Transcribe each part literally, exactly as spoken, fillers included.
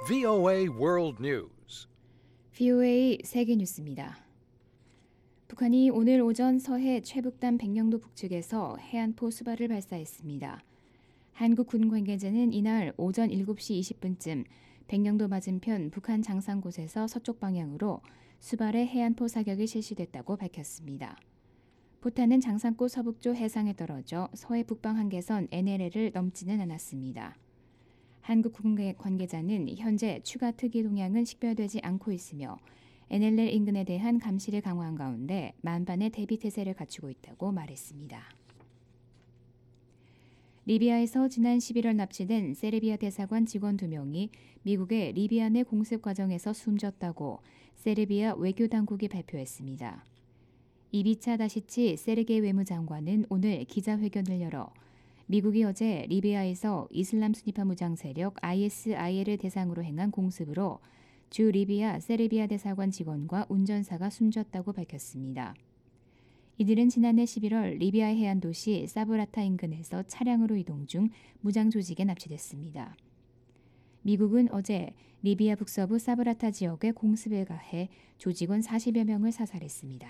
브이오에이 World News. 브이오에이 세계 뉴스입니다. 북한이 오늘 오전 서해 최북단 백령도 북측에서 해안포 수발을 발사했습니다. 한국 군 관계자는 이날 오전 일곱 시 이십 분쯤 백령도 맞은편 북한 장산곳에서 서쪽 방향으로 수발의 해안포 사격이 실시됐다고 밝혔습니다. 포탄은 장산골 서북쪽 해상에 떨어져 서해 북방 한계선 엔엘엘을 넘지는 않았습니다. 한국 군 관계자는 현재 추가 특이 동향은 식별되지 않고 있으며 엔엘엘 인근에 대한 감시를 강화한 가운데 만반의 대비 태세를 갖추고 있다고 말했습니다. 리비아에서 지난 십일월 납치된 세르비아 대사관 직원 두 명이 미국의 리비아 내 공습 과정에서 숨졌다고 세르비아 외교당국이 발표했습니다. 이비차 다시치 세르게이 외무장관은 오늘 기자회견을 열어 미국이 어제 리비아에서 이슬람 순위파 무장 세력 아이에스아이엘을 대상으로 행한 공습으로 주 리비아 세르비아 대사관 직원과 운전사가 숨졌다고 밝혔습니다. 이들은 지난해 십일월 리비아 해안 도시 사브라타 인근에서 차량으로 이동 중 무장 조직에 납치됐습니다. 미국은 어제 리비아 북서부 사브라타 지역에 공습을 가해 조직원 사십여 명을 사살했습니다.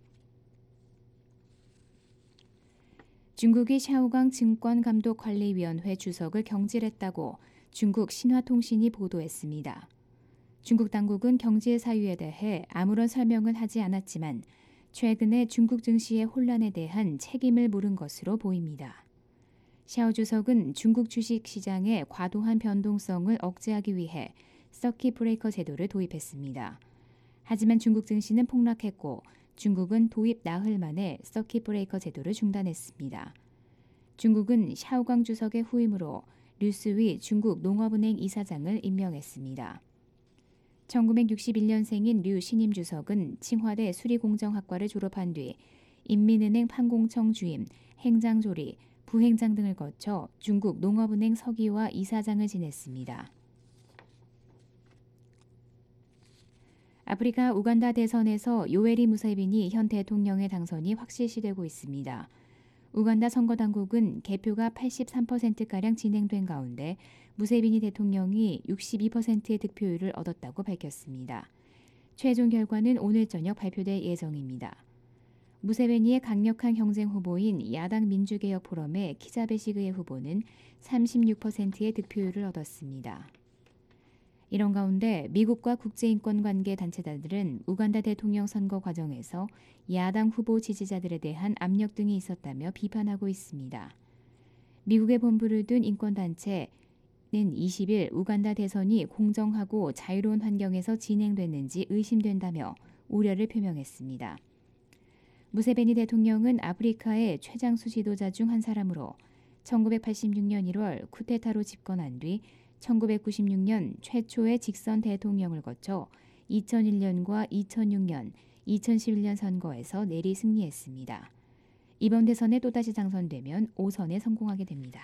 중국이 샤오강 증권감독관리위원회 주석을 경질했다고 중국 신화통신이 보도했습니다. 중국 당국은 경질 사유에 대해 아무런 설명은 하지 않았지만 최근에 중국 증시의 혼란에 대한 책임을 물은 것으로 보입니다. 샤오 주석은 중국 주식시장의 과도한 변동성을 억제하기 위해 서킷 브레이커 제도를 도입했습니다. 하지만 중국 증시는 폭락했고 중국은 도입 나흘 만에 서킷 브레이커 제도를 중단했습니다. 중국은 샤오강 주석의 후임으로 류스위 중국 농업은행 이사장을 임명했습니다. 천구백육십일 년생인 류 신임 주석은 칭화대 수리공정학과를 졸업한 뒤 인민은행 판공청 주임, 행장조리, 부행장 등을 거쳐 중국 농업은행 서기와 이사장을 지냈습니다. 아프리카 우간다 대선에서 요웨리 무세비니 현 대통령의 당선이 확실시되고 있습니다. 우간다 선거당국은 개표가 팔십삼 퍼센트가량 진행된 가운데 무세비니 대통령이 육십이 퍼센트의 득표율을 얻었다고 밝혔습니다. 최종 결과는 오늘 저녁 발표될 예정입니다. 무세베니의 강력한 경쟁 후보인 야당 민주개혁 포럼의 키자 베시그의 후보는 삼십육 퍼센트의 득표율을 얻었습니다. 이런 가운데 미국과 국제인권관계 단체들은 우간다 대통령 선거 과정에서 야당 후보 지지자들에 대한 압력 등이 있었다며 비판하고 있습니다. 미국에 본부를 둔 인권단체는 이십 일 우간다 대선이 공정하고 자유로운 환경에서 진행됐는지 의심된다며 우려를 표명했습니다. 무세베니 대통령은 아프리카의 최장수 지도자 중 한 사람으로 천구백팔십육 년 일월 쿠데타로 집권한 뒤 천구백구십육 년 최초의 직선 대통령을 거쳐 이천일 년과 이천육 년, 이천십일 년 선거에서 내리 승리했습니다. 이번 대선에 또다시 당선되면 오 선에 성공하게 됩니다.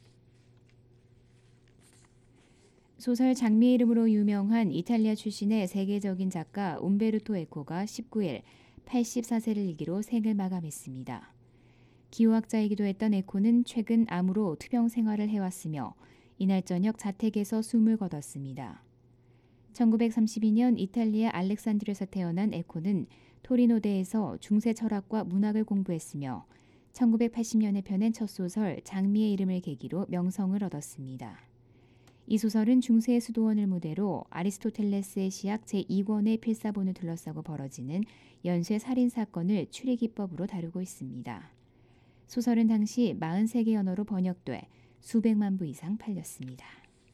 소설 장미의 이름으로 유명한 이탈리아 출신의 세계적인 작가 움베르토 에코가 십구 일 팔십사 세를 일기로 생을 마감했습니다. 기호학자이기도 했던 에코는 최근 암으로 투병 생활을 해왔으며 이날 저녁 자택에서 숨을 거뒀습니다. 천구백삼십이 년 이탈리아 알렉산드리아에서 태어난 에코는 토리노대에서 중세 철학과 문학을 공부했으며 천구백팔십 년에 펴낸 첫 소설 장미의 이름을 계기로 명성을 얻었습니다. 이 소설은 중세의 수도원을 무대로 아리스토텔레스의 시약 제이 권의 필사본을 둘러싸고 벌어지는 연쇄 살인 사건을 추리기법으로 다루고 있습니다. 소설은 당시 사십삼 개 언어로 번역돼 수백만 부 이상 팔렸습니다.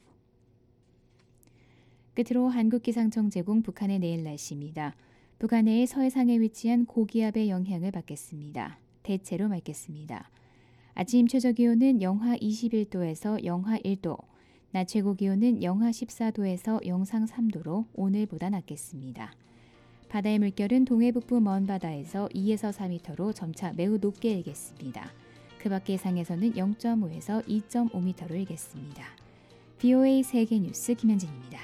끝으로 한국기상청 제공 북한의 내일 날씨입니다. 북한의 서해상에 위치한 고기압의 영향을 받겠습니다. 대체로 맑겠습니다. 아침 최저기온은 영하 이십일 도에서 영하 일 도, 낮 최고기온은 영하 십사 도에서 영상 삼 도로 오늘보다 낮겠습니다. 바다의 물결은 동해북부 먼바다에서 이에서 사 미터로 점차 매우 높게 일겠습니다. 그 밖의 상에서는 영 점 오에서 이 점 오 미터로 일겠습니다. 브이오에이 세계뉴스 김현진입니다.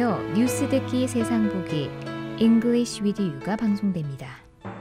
이어 뉴스 듣기 세상 보기 English with You가 방송됩니다.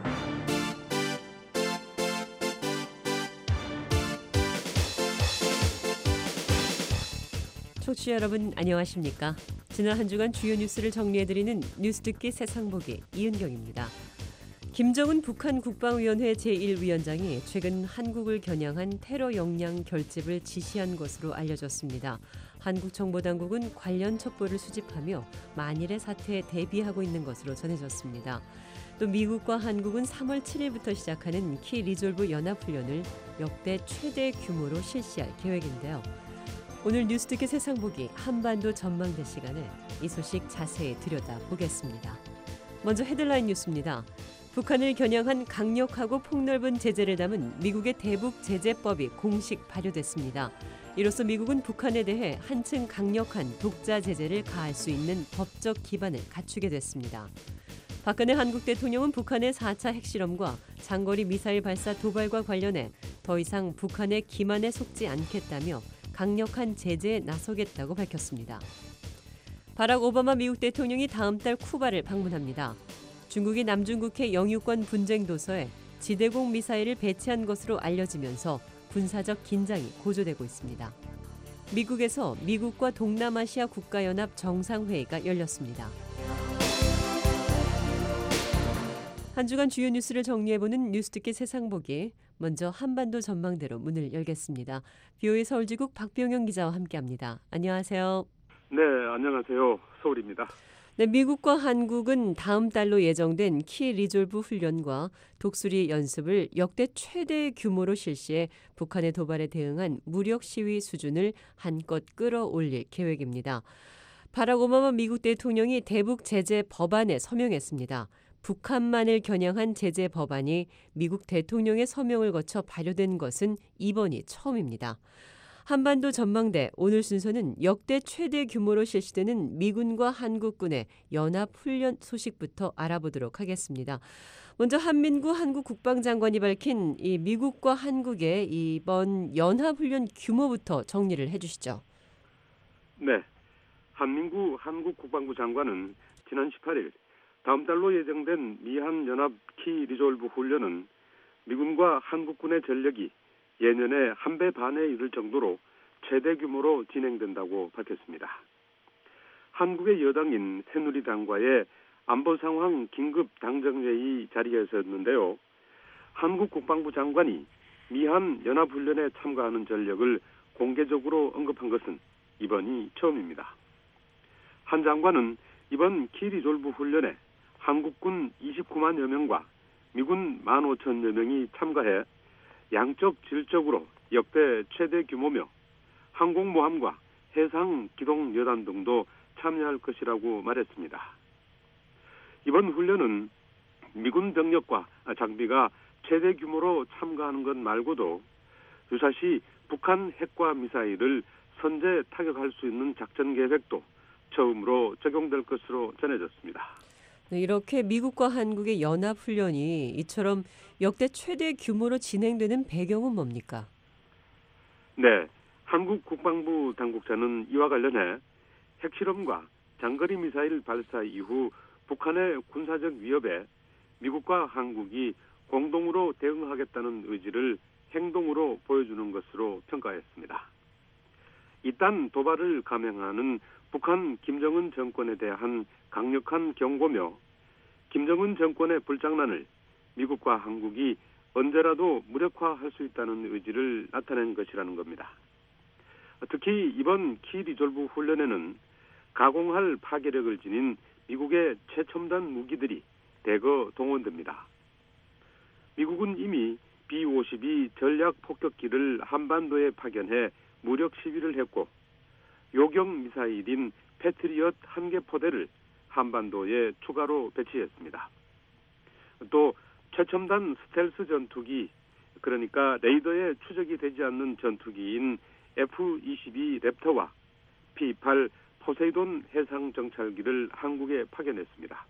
청취자 여러분 안녕하십니까? 지난 한 주간 주요 뉴스를 정리해드리는 뉴스 듣기 세상 보기 이은경입니다. 김정은 북한 국방위원회 제일 위원장이 최근 한국을 겨냥한 테러 역량 결집을 지시한 것으로 알려졌습니다. 한국 정보당국은 관련 첩보를 수집하며 만일의 사태에 대비하고 있는 것으로 전해졌습니다. 또 미국과 한국은 삼월 칠일부터 시작하는 키 리졸브 연합훈련을 역대 최대 규모로 실시할 계획인데요. 오늘 뉴스 듣기 세상 보기 한반도 전망대 시간에 이 소식 자세히 들여다보겠습니다. 먼저 헤드라인 뉴스입니다. 북한을 겨냥한 강력하고 폭넓은 제재를 담은 미국의 대북 제재법이 공식 발효됐습니다. 이로써 미국은 북한에 대해 한층 강력한 독자 제재를 가할 수 있는 법적 기반을 갖추게 됐습니다. 박근혜 한국 대통령은 북한의 사 차 핵실험과 장거리 미사일 발사 도발과 관련해 더 이상 북한의 기만에 속지 않겠다며 강력한 제재에 나서겠다고 밝혔습니다. 바락 오바마 미국 대통령이 다음 달 쿠바를 방문합니다. 중국이 남중국해 영유권 분쟁 도서에 지대공 미사일을 배치한 것으로 알려지면서 군사적 긴장이 고조되고 있습니다. 미국에서 미국과 동남아시아 국가연합 정상회의가 열렸습니다. 한 주간 주요 뉴스를 정리해보는 뉴스 듣기 세상 보기. 먼저 한반도 전망대로 문을 열겠습니다. 비오에이 서울지국 박병영 기자와 함께합니다. 안녕하세요. 네, 안녕하세요. 서울입니다. 네, 미국과 한국은 다음 달로 예정된 키 리졸브 훈련과 독수리 연습을 역대 최대 규모로 실시해 북한의 도발에 대응한 무력 시위 수준을 한껏 끌어올릴 계획입니다. 바락 오바마 미국 대통령이 대북 제재 법안에 서명했습니다. 북한만을 겨냥한 제재 법안이 미국 대통령의 서명을 거쳐 발효된 것은 이번이 처음입니다. 한반도 전망대 오늘 순서는 역대 최대 규모로 실시되는 미군과 한국군의 연합훈련 소식부터 알아보도록 하겠습니다. 먼저 한민구 한국 국방장관이 밝힌 이 미국과 한국의 이번 연합훈련 규모부터 정리를 해주시죠. 네, 한민구 한국 국방부 장관은 지난 십팔일 다음 달로 예정된 미한 연합 키 리졸브 훈련은 미군과 한국군의 전력이 예년에 한 배 반에 이를 정도로 최대 규모로 진행된다고 밝혔습니다. 한국의 여당인 새누리당과의 안보 상황 긴급 당정회의 자리에서였는데요. 한국 국방부 장관이 미한 연합훈련에 참가하는 전력을 공개적으로 언급한 것은 이번이 처음입니다. 한 장관은 이번 키 리졸브 훈련에 한국군 이십구만여 명과 미군 만 오천여 명이 참가해 양적 질적으로 역대 최대 규모며 항공모함과 해상기동여단 등도 참여할 것이라고 말했습니다. 이번 훈련은 미군 병력과 장비가 최대 규모로 참가하는 것 말고도 유사시 북한 핵과 미사일을 선제 타격할 수 있는 작전 계획도 처음으로 적용될 것으로 전해졌습니다. 네, 이렇게 미국과 한국의 연합훈련이 이처럼 역대 최대 규모로 진행되는 배경은 뭡니까? 네, 한국 국방부 당국자는 이와 관련해 핵실험과 장거리 미사일 발사 이후 북한의 군사적 위협에 미국과 한국이 공동으로 대응하겠다는 의지를 행동으로 보여주는 것으로 평가했습니다. 이딴 도발을 감행하는 북한 김정은 정권에 대한 강력한 경고며 김정은 정권의 불장난을 미국과 한국이 언제라도 무력화할 수 있다는 의지를 나타낸 것이라는 겁니다. 특히 이번 키 리졸브 훈련에는 가공할 파괴력을 지닌 미국의 최첨단 무기들이 대거 동원됩니다. 미국은 이미 비 오십이 전략 폭격기를 한반도에 파견해 무력 시위를 했고 요격 미사일인 패트리엇 한 개 포대를 한반도에 추가로 배치했습니다. 또 최첨단 스텔스 전투기, 그러니까 레이더에 추적이 되지 않는 전투기인 에프 이십이 랩터와 피 팔 포세이돈 해상 정찰기를 한국에 파견했습니다.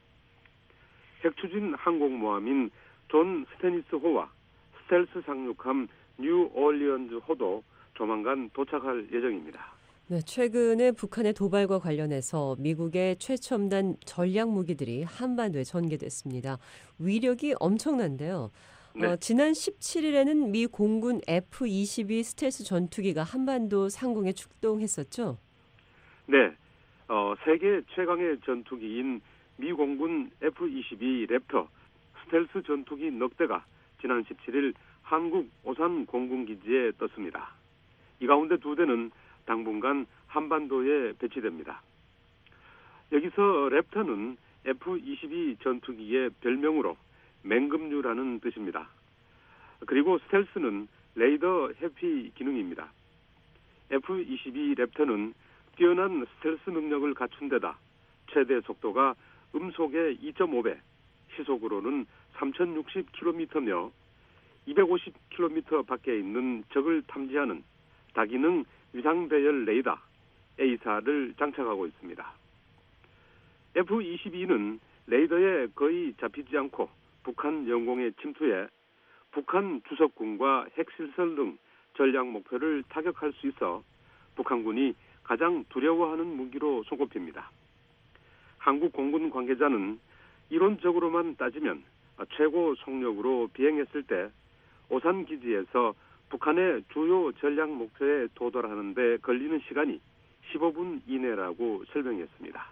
핵추진 항공모함인 존 스테니스호와 스텔스 상륙함 뉴 올리언즈호도 조만간 도착할 예정입니다. 네, 최근에 북한의 도발과 관련해서 미국의 최첨단 전략 무기들이 한반도에 전개됐습니다. 위력이 엄청난데요. 어, 네, 지난 십칠 일에는 미 공군 에프 이십이 스텔스 전투기가 한반도 상공에 출동했었죠. 네, 어, 세계 최강의 전투기인 미 공군 에프 이십이 랩터 스텔스 전투기 넉 대가 지난 십칠 일 한국 오산 공군기지에 떴습니다. 이 가운데 두 대는 당분간 한반도에 배치됩니다. 여기서 랩터는 에프 이십이 전투기의 별명으로 맹금류라는 뜻입니다. 그리고 스텔스는 레이더 회피 기능입니다. 에프 이십이 랩터는 뛰어난 스텔스 능력을 갖춘 데다 최대 속도가 음속의 이 점 오 배, 시속으로는 삼천육십 킬로미터며 이백오십 킬로미터 밖에 있는 적을 탐지하는 다기능 위상배열 레이더 에이사를 장착하고 있습니다. 에프 이십이는 레이더에 거의 잡히지 않고 북한 영공에 침투해 북한 주석군과 핵실설 등 전략 목표를 타격할 수 있어 북한군이 가장 두려워하는 무기로 손꼽힙니다. 한국 공군 관계자는 이론적으로만 따지면 최고 속력으로 비행했을 때 오산 기지에서 북한의 주요 전략 목표에 도달하는 데 걸리는 시간이 십오 분 이내라고 설명했습니다.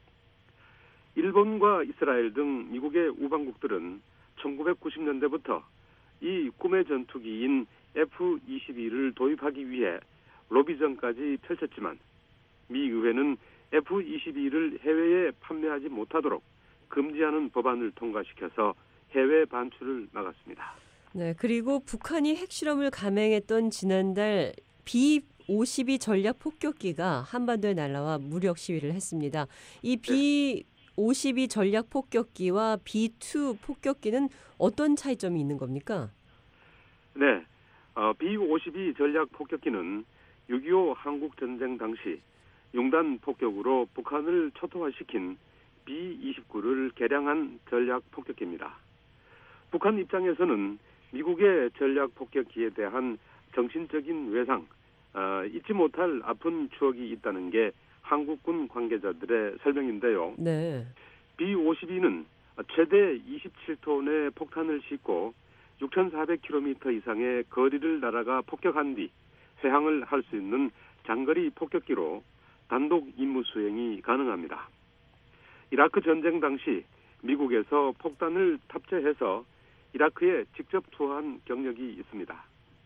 일본과 이스라엘 등 미국의 우방국들은 천구백구십 년대부터 이 꿈의 전투기인 에프 이십이를 도입하기 위해 로비전까지 펼쳤지만 미 의회는 에프 이십이를 해외에 판매하지 못하도록 금지하는 법안을 통과시켜서 해외 반출을 막았습니다. 네, 그리고 북한이 핵실험을 감행했던 지난달 비 오십이 전략 폭격기가 한반도에 날아와 무력 시위를 했습니다. 이 비 오십이 전략 폭격기와 비 투 폭격기는 어떤 차이점이 있는 겁니까? 네, 어, 비 오십이 전략 폭격기는 육이오 한국 전쟁 당시 융단 폭격으로 북한을 초토화시킨 비 이십구를 개량한 전략 폭격기입니다. 북한 입장에서는 미국의 전략 폭격기에 대한 정신적인 외상, 어, 잊지 못할 아픈 추억이 있다는 게 한국군 관계자들의 설명인데요. 네. 비 오십이는 최대 이십칠 톤의 폭탄을 싣고 육천사백 킬로미터 이상의 거리를 날아가 폭격한 뒤 회항을 할 수 있는 장거리 폭격기로 단독 임무 수행이 가능합니다. 이라크 전쟁 당시 미국에서 폭탄을 탑재해서 이라크에 직접 투하한 경력이 있습니다.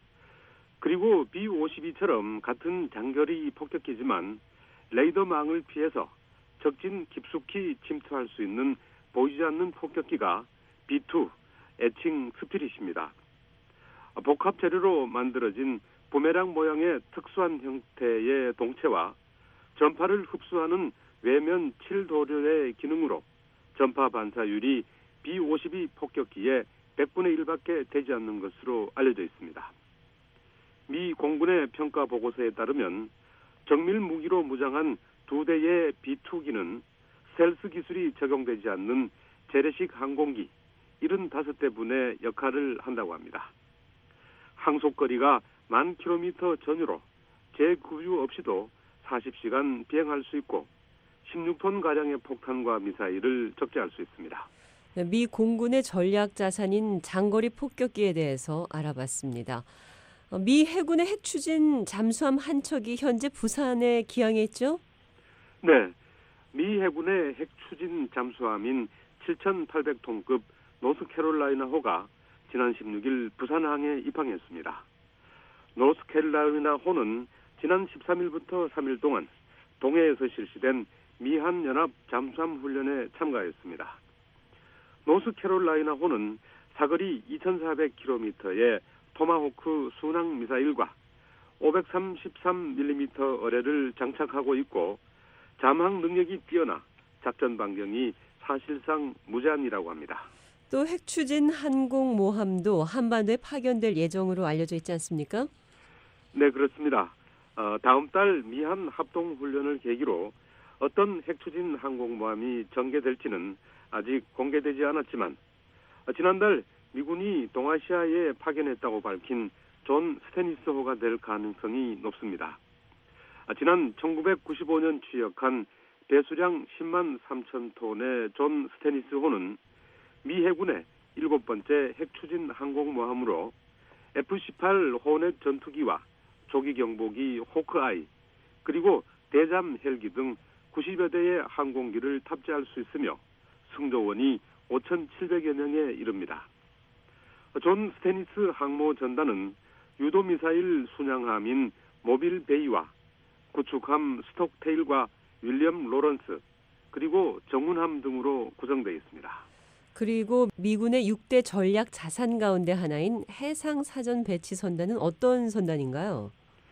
그리고 비 오십이처럼 같은 장거리 폭격기지만 레이더망을 피해서 적진 깊숙이 침투할 수 있는 보이지 않는 폭격기가 비 투 애칭 스피릿입니다. 복합 재료로 만들어진 부메랑 모양의 특수한 형태의 동체와 전파를 흡수하는 외면 칠 도료의 기능으로 전파 반사율이 비 오십이 폭격기의 백분의 일밖에 되지 않는 것으로 알려져 있습니다. 미 공군의 평가 보고서에 따르면 정밀 무기로 무장한 두 대의 비 투기는 스텔스 기술이 적용되지 않는 재래식 항공기 칠십오 대분의 역할을 한다고 합니다. 항속거리가 만 킬로미터 전후로 재구유 없이도 사십 시간 비행할 수 있고 십육 톤가량의 폭탄과 미사일을 적재할 수 있습니다. 미 공군의 전략 자산인 장거리 폭격기에 대해서 알아봤습니다. 미 해군의 핵 추진 잠수함 한 척이 현재 부산에 기항해 있죠? 네, 미 해군의 핵 추진 잠수함인 칠천팔백 톤급 노스캐롤라이나호가 지난 십육 일 부산항에 입항했습니다. 노스캐롤라이나호는 지난 십삼 일부터 삼 일 동안 동해에서 실시된 미한 연합 잠수함 훈련에 참가했습니다. 노스캐롤라이나호는 사거리 이천사백 킬로미터의 토마호크 순항 미사일과 오백삼십삼 밀리미터 어뢰를 장착하고 있고 잠항 능력이 뛰어나 작전 반경이 사실상 무제한이라고 합니다. 또 핵 추진 항공모함도 한반도에 파견될 예정으로 알려져 있지 않습니까? 네, 그렇습니다. 어, 다음 달 미한 합동훈련을 계기로 어떤 핵 추진 항공모함이 전개될지는 아직 공개되지 않았지만 어, 지난달 미군이 동아시아에 파견했다고 밝힌 존 스테니스호가 될 가능성이 높습니다. 지난 천구백구십오 년 취역한 배수량 십만 삼천 톤의 존 스테니스 호는 미 해군의 일곱 번째 핵추진 항공모함으로 에프 십팔 호넷 전투기와 조기 경보기 호크아이 그리고 대잠 헬기 등 구십여 대의 항공기를 탑재할 수 있으며 승조원이 오천칠백여 명에 이릅니다. 존 스테니스 항모 전단은 유도미사일 순양함인 모빌 베이와 구축함 스톡테일과 윌리엄 로런스 그리고 정훈함 등으로 구성되어 있습니다. 그리고 미군의 육 대 전략 자산 가운데 하나인 해상 사전 배치 선단은 어떤 선단인가요?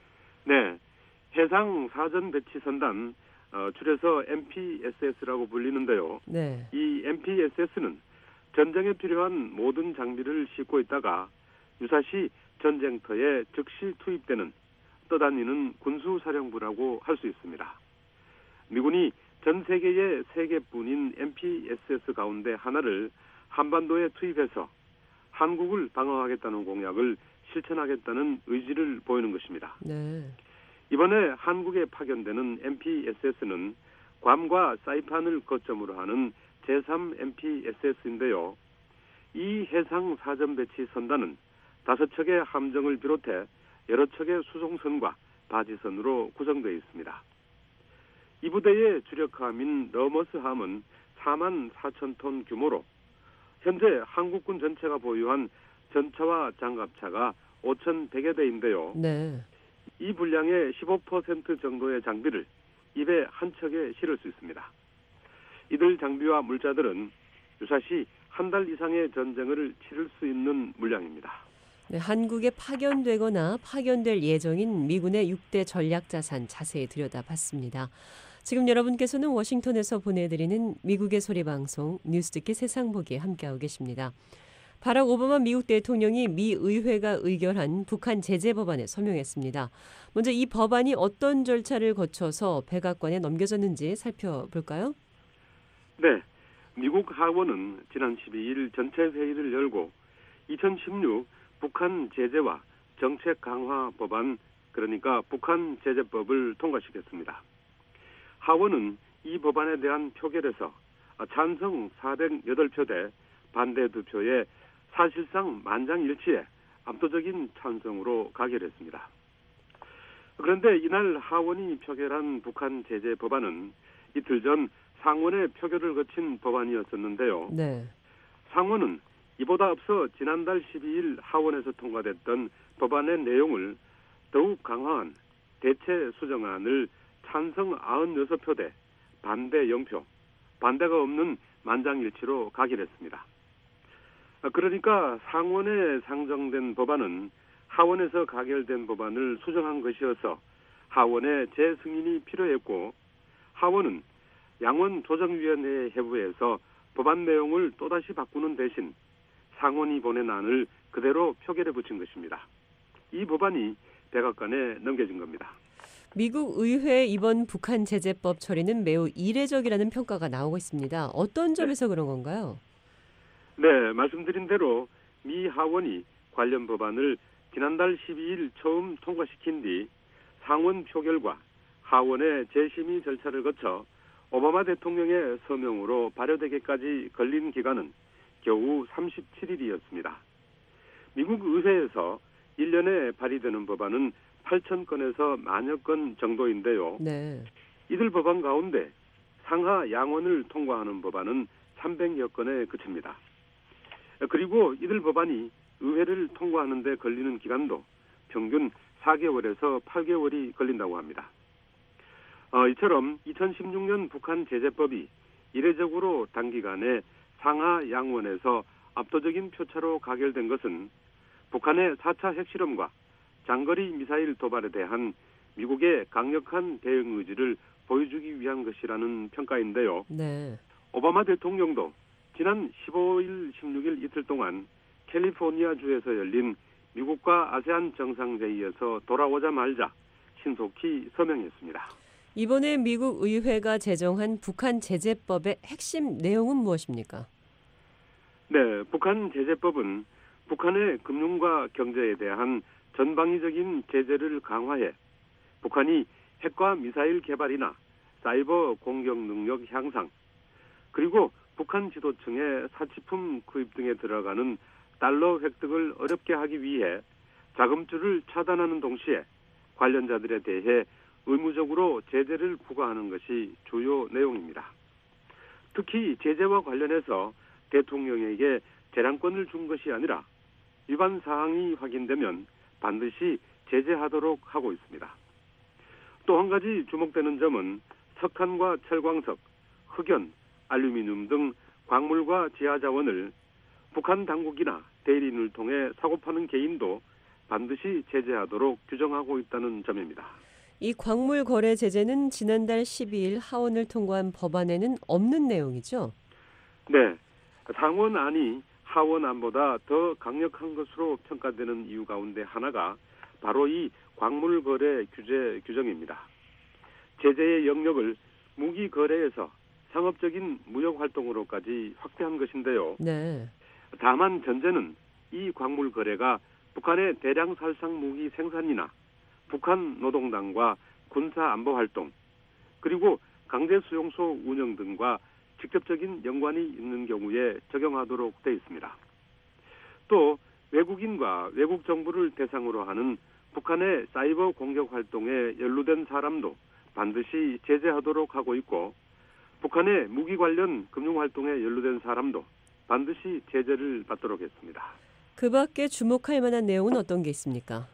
네, 해상 사전 배치 선단, 어, 줄여서 엠 피 에스 에스라고 불리는데요. 네. 이 엠 피 에스 에스는 전쟁에 필요한 모든 장비를 싣고 있다가 유사시 전쟁터에 즉시 투입되는 떠다니는 군수사령부라고 할 수 있습니다. 미군이 전 세계의 세 개뿐인 엠 피 에스 에스 가운데 하나를 한반도에 투입해서 한국을 방어하겠다는 공약을 실천하겠다는 의지를 보이는 것입니다. 네. 이번에 한국에 파견되는 엠 피 에스 에스는 괌과 사이판을 거점으로 하는 제삼 엠 피 에스 에스인데요. 이 해상 사전 배치 선단은 다섯 척의 함정을 비롯해 여러 척의 수송선과 바지선으로 구성되어 있습니다. 이 부대의 주력함인 러머스함은 사만 사천 톤 규모로 현재 한국군 전체가 보유한 전차와 장갑차가 오천백여 대인데요. 네. 이 분량의 십오 퍼센트 정도의 장비를 입에 한 척에 실을 수 있습니다. 이들 장비와 물자들은 유사시 한 달 이상의 전쟁을 치를 수 있는 물량입니다. 네, 한국에 파견되거나 파견될 예정인 미군의 육 대 전략 자산 자세히 들여다봤습니다. 지금 여러분께서는 워싱턴에서 보내드리는 미국의 소리방송 뉴스 듣기 세상 보기에 함께하고 계십니다. 바락 오바마 미국 대통령이 미 의회가 의결한 북한 제재 법안에 서명했습니다. 먼저 이 법안이 어떤 절차를 거쳐서 백악관에 넘겨졌는지 살펴볼까요? 네, 미국 하원은 지난 십이 일 전체 회의를 열고 이천십육 북한 제재와 정책 강화 법안, 그러니까 북한 제재법을 통과시켰습니다. 하원은 이 법안에 대한 표결에서 찬성 사백팔 표 대 반대 두 표에 사실상 만장일치의 압도적인 찬성으로 가결했습니다. 그런데 이날 하원이 표결한 북한 제재 법안은 이틀 전 상원의 표결을 거친 법안이었었는데요. 네. 상원은 이보다 앞서 지난달 십이 일 하원에서 통과됐던 법안의 내용을 더욱 강화한 대체 수정안을 찬성 구십육 표 대 반대 영 표, 반대가 없는 만장일치로 가결했습니다. 그러니까 상원에 상정된 법안은 하원에서 가결된 법안을 수정한 것이어서 하원의 재승인이 필요했고, 하원은 양원 조정위원회 회부에서 법안 내용을 또다시 바꾸는 대신 상원이 보낸 안을 그대로 표결에 붙인 것입니다. 이 법안이 백악관에 넘겨진 겁니다. 미국 의회 이번 북한 제재법 처리는 매우 이례적이라는 평가가 나오고 있습니다. 어떤 점에서 네. 그런 건가요? 네, 말씀드린 대로 미 하원이 관련 법안을 지난달 십이 일 처음 통과시킨 뒤 상원 표결과 하원의 재심의 절차를 거쳐 오바마 대통령의 서명으로 발효되기까지 걸린 기간은 겨우 삼십칠 일이었습니다. 미국 의회에서 일 년에 발의되는 법안은 팔천 건에서 만여 건 정도인데요. 네. 이들 법안 가운데 상하 양원을 통과하는 법안은 삼백여 건에 그칩니다. 그리고 이들 법안이 의회를 통과하는 데 걸리는 기간도 평균 사 개월에서 팔 개월이 걸린다고 합니다. 어, 이처럼 이천십육 년 북한 제재법이 이례적으로 단기간에 상하 양원에서 압도적인 표차로 가결된 것은 북한의 사 차 핵실험과 장거리 미사일 도발에 대한 미국의 강력한 대응 의지를 보여주기 위한 것이라는 평가인데요. 네. 오바마 대통령도 지난 십오 일, 십육 일 이틀 동안 캘리포니아주에서 열린 미국과 아세안 정상회의에서 돌아오자마자 신속히 서명했습니다. 이번에 미국 의회가 제정한 북한 제재법의 핵심 내용은 무엇입니까? 네, 북한 제재법은 북한의 금융과 경제에 대한 전방위적인 제재를 강화해 북한이 핵과 미사일 개발이나 사이버 공격 능력 향상, 그리고 북한 지도층의 사치품 구입 등에 들어가는 달러 획득을 어렵게 하기 위해 자금줄을 차단하는 동시에 관련자들에 대해 의무적으로 제재를 부과하는 것이 주요 내용입니다. 특히 제재와 관련해서 대통령에게 재량권을 준 것이 아니라 위반 사항이 확인되면 반드시 제재하도록 하고 있습니다. 또 한 가지 주목되는 점은 석탄과 철광석, 흑연, 알루미늄 등 광물과 지하자원을 북한 당국이나 대리인을 통해 사고 파는 개인도 반드시 제재하도록 규정하고 있다는 점입니다. 이 광물 거래 제재는 지난달 십이일 하원을 통과한 법안에는 없는 내용이죠? 네, 상원안이 하원안보다 더 강력한 것으로 평가되는 이유 가운데 하나가 바로 이 광물 거래 규제 규정입니다. 제재의 영역을 무기 거래에서 상업적인 무역 활동으로까지 확대한 것인데요. 네. 다만 전제는 이 광물 거래가 북한의 대량 살상 무기 생산이나 북한 노동당과 군사 안보 활동, 그리고 강제 수용소 운영 등과 직접적인 연관이 있는 경우에 적용하도록 되어 있습니다. 또 외국인과 외국 정부를 대상으로 하는 북한의 사이버 공격 활동에 연루된 사람도 반드시 제재하도록 하고 있고, 북한의 무기 관련 금융 활동에 연루된 사람도 반드시 제재를 받도록 했습니다. 그 밖에 주목할 만한 내용은 어떤 게 있습니까?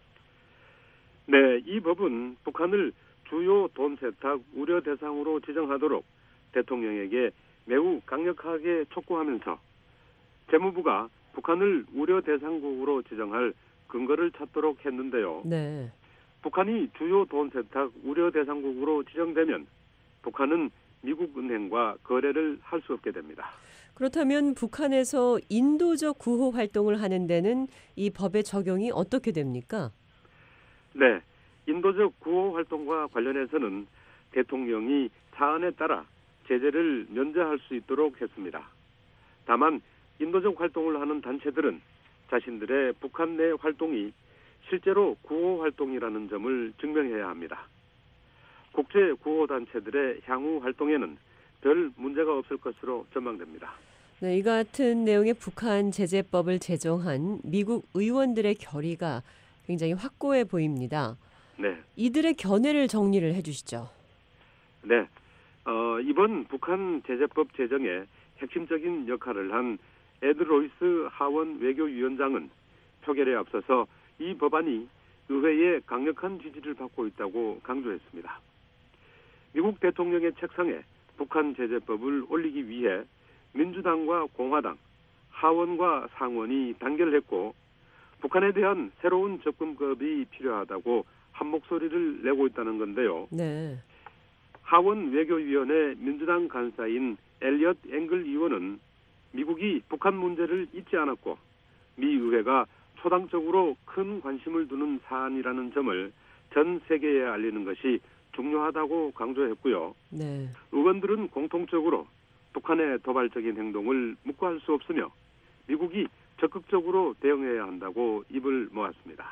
네, 이 법은 북한을 주요 돈 세탁 우려 대상으로 지정하도록 대통령에게 매우 강력하게 촉구하면서 재무부가 북한을 우려 대상국으로 지정할 근거를 찾도록 했는데요. 네. 북한이 주요 돈 세탁 우려 대상국으로 지정되면 북한은 미국 은행과 거래를 할 수 없게 됩니다. 그렇다면 북한에서 인도적 구호 활동을 하는 데는 이 법의 적용이 어떻게 됩니까? 네, 인도적 구호 활동과 관련해서는 대통령이 사안에 따라 제재를 면제할 수 있도록 했습니다. 다만 인도적 활동을 하는 단체들은 자신들의 북한 내 활동이 실제로 구호 활동이라는 점을 증명해야 합니다. 국제 구호 단체들의 향후 활동에는 별 문제가 없을 것으로 전망됩니다. 네, 이 같은 내용의 북한 제재법을 제정한 미국 의원들의 결의가 굉장히 확고해 보입니다. 네, 이들의 견해를 정리를 해주시죠. 네, 어, 이번 북한 제재법 제정에 핵심적인 역할을 한 에드 로이스 하원 외교위원장은 표결에 앞서서 이 법안이 의회의 강력한 지지를 받고 있다고 강조했습니다. 미국 대통령의 책상에 북한 제재법을 올리기 위해 민주당과 공화당, 하원과 상원이 단결했고 북한에 대한 새로운 접근법이 필요하다고 한 목소리를 내고 있다는 건데요. 네. 하원 외교위원회 민주당 간사인 엘리엇 앵글 의원은 미국이 북한 문제를 잊지 않았고 미 의회가 초당적으로 큰 관심을 두는 사안이라는 점을 전 세계에 알리는 것이 중요하다고 강조했고요. 네. 의원들은 공통적으로 북한의 도발적인 행동을 묵과할 수 없으며 미국이 적극적으로 대응해야 한다고 입을 모았습니다.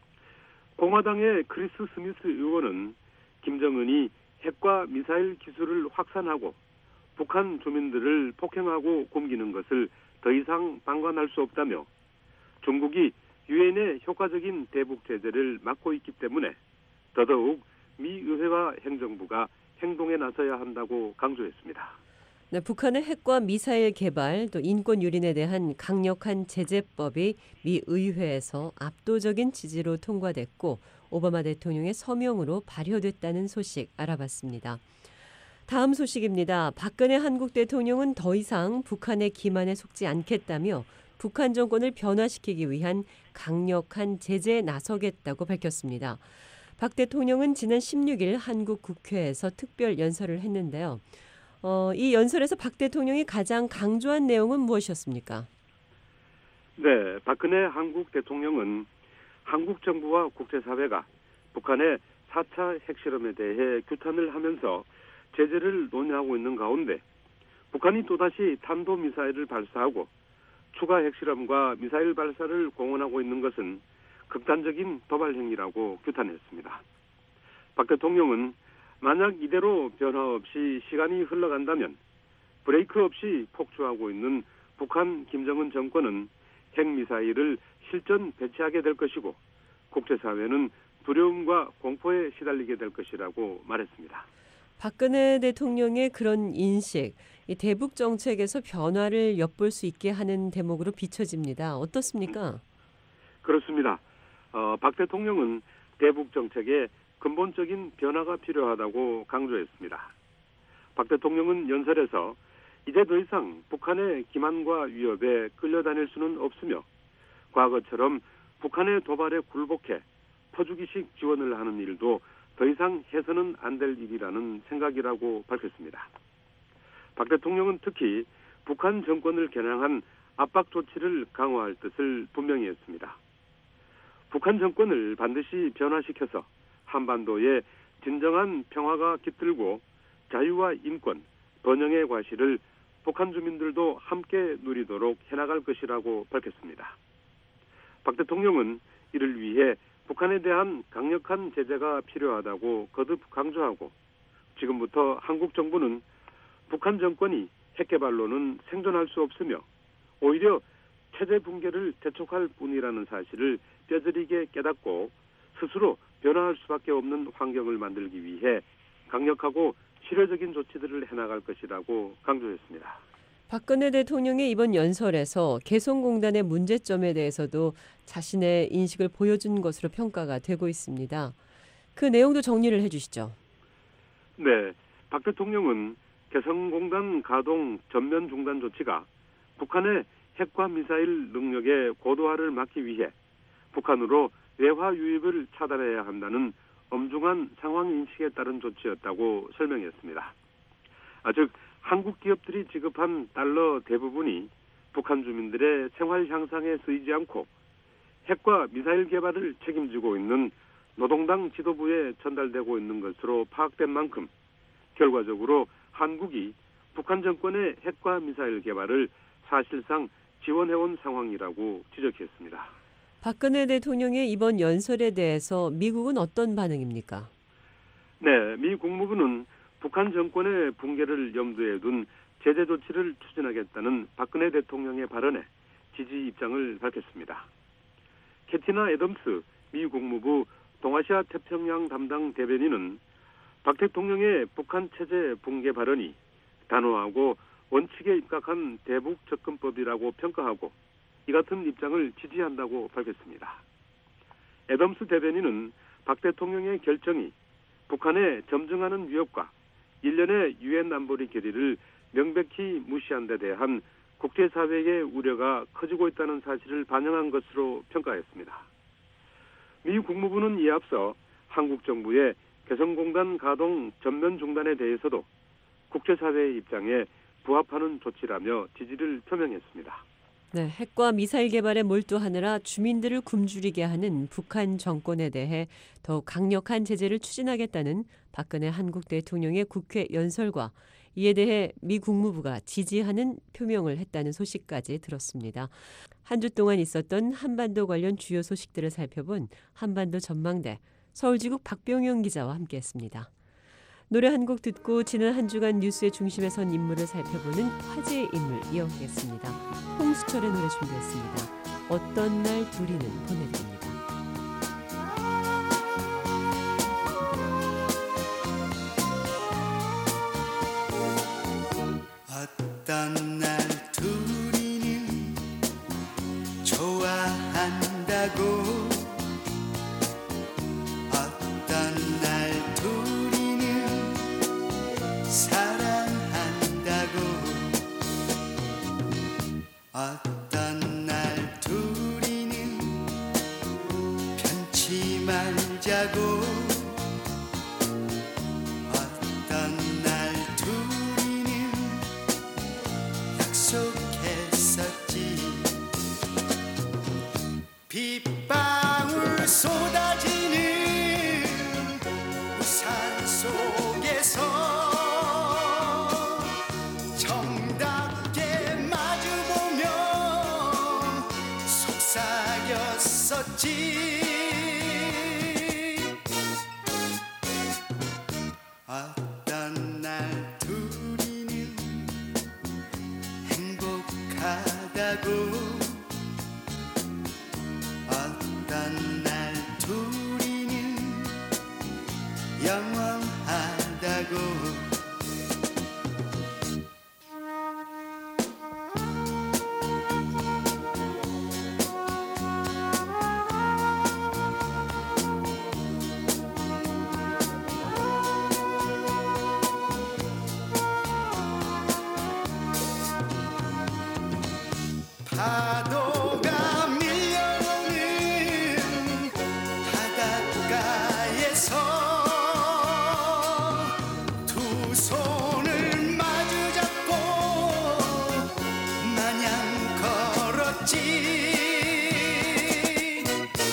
공화당의 크리스 스미스 의원은 김정은이 핵과 미사일 기술을 확산하고 북한 주민들을 폭행하고 굶기는 것을 더 이상 방관할 수 없다며 중국이 유엔의 효과적인 대북 제재를 막고 있기 때문에 더더욱 미 의회와 행정부가 행동에 나서야 한다고 강조했습니다. 네, 북한의 핵과 미사일 개발 또 인권 유린에 대한 강력한 제재법이 미 의회에서 압도적인 지지로 통과됐고 오바마 대통령의 서명으로 발효됐다는 소식 알아봤습니다. 다음 소식입니다. 박근혜 한국 대통령은 더 이상 북한의 기만에 속지 않겠다며 북한 정권을 변화시키기 위한 강력한 제재에 나서겠다고 밝혔습니다. 박 대통령은 지난 십육일 한국 국회에서 특별 연설을 했는데요. 어, 이 연설에서 박 대통령이 가장 강조한 내용은 무엇이었습니까? 네, 박근혜 한국 대통령은 한국 정부와 국제사회가 북한의 사 차 핵실험에 대해 규탄을 하면서 제재를 논의하고 있는 가운데 북한이 또다시 탄도미사일을 발사하고 추가 핵실험과 미사일 발사를 공언하고 있는 것은 극단적인 도발 행위라고 규탄했습니다. 박 대통령은 만약 이대로 변화 없이 시간이 흘러간다면 브레이크 없이 폭주하고 있는 북한 김정은 정권은 핵미사일을 실전 배치하게 될 것이고 국제사회는 두려움과 공포에 시달리게 될 것이라고 말했습니다. 박근혜 대통령의 그런 인식, 이 대북 정책에서 변화를 엿볼 수 있게 하는 대목으로 비춰집니다. 어떻습니까? 그렇습니다. 어, 박 대통령은 대북 정책에 근본적인 변화가 필요하다고 강조했습니다. 박 대통령은 연설에서 이제 더 이상 북한의 기만과 위협에 끌려다닐 수는 없으며 과거처럼 북한의 도발에 굴복해 퍼주기식 지원을 하는 일도 더 이상 해서는 안 될 일이라는 생각이라고 밝혔습니다. 박 대통령은 특히 북한 정권을 겨냥한 압박 조치를 강화할 뜻을 분명히 했습니다. 북한 정권을 반드시 변화시켜서 한반도에 진정한 평화가 깃들고 자유와 인권, 번영의 과실을 북한 주민들도 함께 누리도록 해나갈 것이라고 밝혔습니다. 박 대통령은 이를 위해 북한에 대한 강력한 제재가 필요하다고 거듭 강조하고 지금부터 한국 정부는 북한 정권이 핵개발로는 생존할 수 없으며 오히려 체제 붕괴를 재촉할 뿐이라는 사실을 뼈저리게 깨닫고 스스로 변화할 수밖에 없는 환경을 만들기 위해 강력하고 실효적인 조치들을 해나갈 것이라고 강조했습니다. 박근혜 대통령의 이번 연설에서 개성공단의 문제점에 대해서도 자신의 인식을 보여준 것으로 평가가 되고 있습니다. 그 내용도 정리를 해주시죠. 네, 박 대통령은 개성공단 가동 전면 중단 조치가 북한의 핵과 미사일 능력의 고도화를 막기 위해 북한으로 외화 유입을 차단해야 한다는 엄중한 상황 인식에 따른 조치였다고 설명했습니다. 아, 즉 한국 기업들이 지급한 달러 대부분이 북한 주민들의 생활 향상에 쓰이지 않고 핵과 미사일 개발을 책임지고 있는 노동당 지도부에 전달되고 있는 것으로 파악된 만큼 결과적으로 한국이 북한 정권의 핵과 미사일 개발을 사실상 지원해온 상황이라고 지적했습니다. 박근혜 대통령의 이번 연설에 대해서 미국은 어떤 반응입니까? 네, 미 국무부는 북한 정권의 붕괴를 염두에 둔 제재 조치를 추진하겠다는 박근혜 대통령의 발언에 지지 입장을 밝혔습니다. 캐티나 애덤스 미 국무부 동아시아 태평양 담당 대변인은 박 대통령의 북한 체제 붕괴 발언이 단호하고 원칙에 입각한 대북 접근법이라고 평가하고 이 같은 입장을 지지한다고 밝혔습니다. 애덤스 대변인은 박 대통령의 결정이 북한에 점증하는 위협과 일련의 유엔 안보리 결의를 명백히 무시한 데 대한 국제사회의 우려가 커지고 있다는 사실을 반영한 것으로 평가했습니다. 미 국무부는 이에 앞서 한국 정부의 개성공단 가동 전면 중단에 대해서도 국제사회의 입장에 부합하는 조치라며 지지를 표명했습니다. 네, 핵과 미사일 개발에 몰두하느라 주민들을 굶주리게 하는 북한 정권에 대해 더욱 강력한 제재를 추진하겠다는 박근혜 한국 대통령의 국회 연설과 이에 대해 미 국무부가 지지하는 표명을 했다는 소식까지 들었습니다. 한 주 동안 있었던 한반도 관련 주요 소식들을 살펴본 한반도 전망대 서울지국 박병영 기자와 함께했습니다. 노래 한 곡 듣고 지난 한 주간 뉴스의 중심에 선 인물을 살펴보는 화제의 인물 이어가겠습니다. 홍수철의 노래 준비했습니다. 어떤 날 둘이는 보내드립니다. 어떤 날 둘이는 좋아한다고 어떤 날 둘이는 편치 말자고 어떤 날 둘이는 약속했었지 빗방울 쏟아지는 우산 속에서 속삭였었지 어떤 날 둘이는 영원하다고. 파도가 밀려오는 바닷가에서 두 손을 마주 잡고 마냥 걸었지.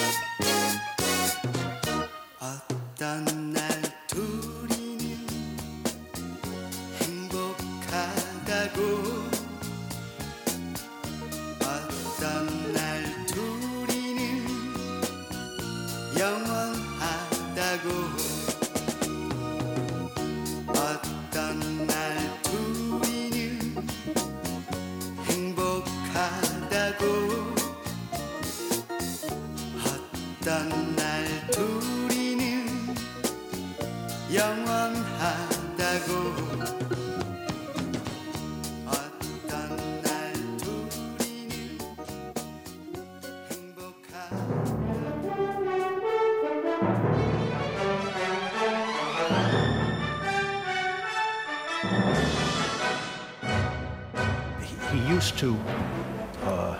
어떤 날 둘이는 행복하다고. 어떤 날 둘이는 영원하다고. 어떤 날 둘이는 행복하다고. 어떤 날 둘이는 영원하다고. He used to uh,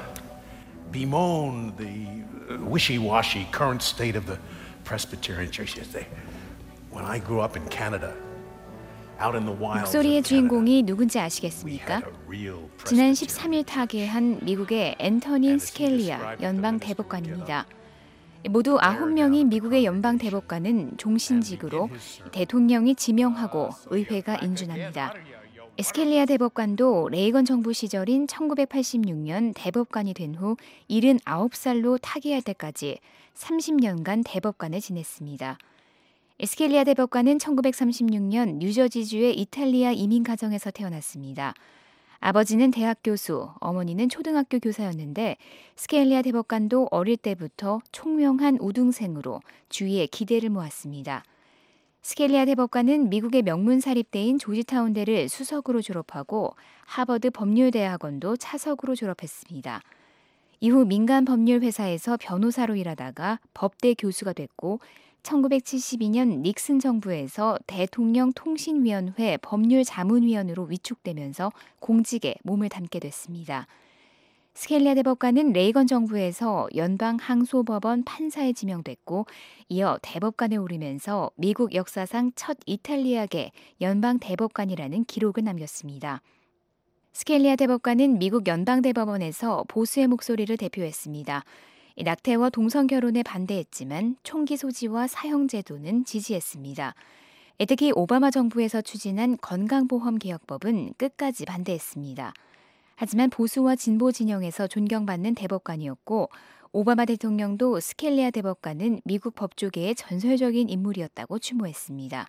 bemoan the wishy-washy current state of the Presbyterian Church. They, when I grew up in Canada, out in the wilds 목소리의 of Canada, 주인공이 누군지 we 아시겠습니까? had a real 지난 Presbyterian 십삼 일 타계한 미국의 앤토닌 스켈리아 연방 대법관입니다. 모두 아홉 명의 미국의 연방 대법관은 종신직으로 대통령이 지명하고 의회가 인준합니다. 스켈리아 대법관도 레이건 정부 시절인 천구백팔십육 년 대법관이 된 후 칠십구 살로 타계할 때까지 삼십 년간 대법관을 지냈습니다. 스켈리아 대법관은 천구백삼십육 년 뉴저지주의 이탈리아 이민 가정에서 태어났습니다. 아버지는 대학 교수, 어머니는 초등학교 교사였는데 스켈리아 대법관도 어릴 때부터 총명한 우등생으로 주위에 기대를 모았습니다. 스켈리아 대법관은 미국의 명문 사립대인 조지타운대를 수석으로 졸업하고 하버드 법률대학원도 차석으로 졸업했습니다. 이후 민간 법률 회사에서 변호사로 일하다가 법대 교수가 됐고 천구백칠십이 년 닉슨 정부에서 대통령 통신위원회 법률자문위원으로 위촉되면서 공직에 몸을 담게 됐습니다. 스켈리아 대법관은 레이건 정부에서 연방 항소법원 판사에 지명됐고 이어 대법관에 오르면서 미국 역사상 첫 이탈리아계 연방 대법관이라는 기록을 남겼습니다. 스켈리아 대법관은 미국 연방대법원에서 보수의 목소리를 대표했습니다. 낙태와 동성 결혼에 반대했지만 총기 소지와 사형 제도는 지지했습니다. 특히 오바마 정부에서 추진한 건강보험 개혁법은 끝까지 반대했습니다. 하지만 보수와 진보 진영에서 존경받는 대법관이었고 오바마 대통령도 스켈리아 대법관은 미국 법조계의 전설적인 인물이었다고 추모했습니다.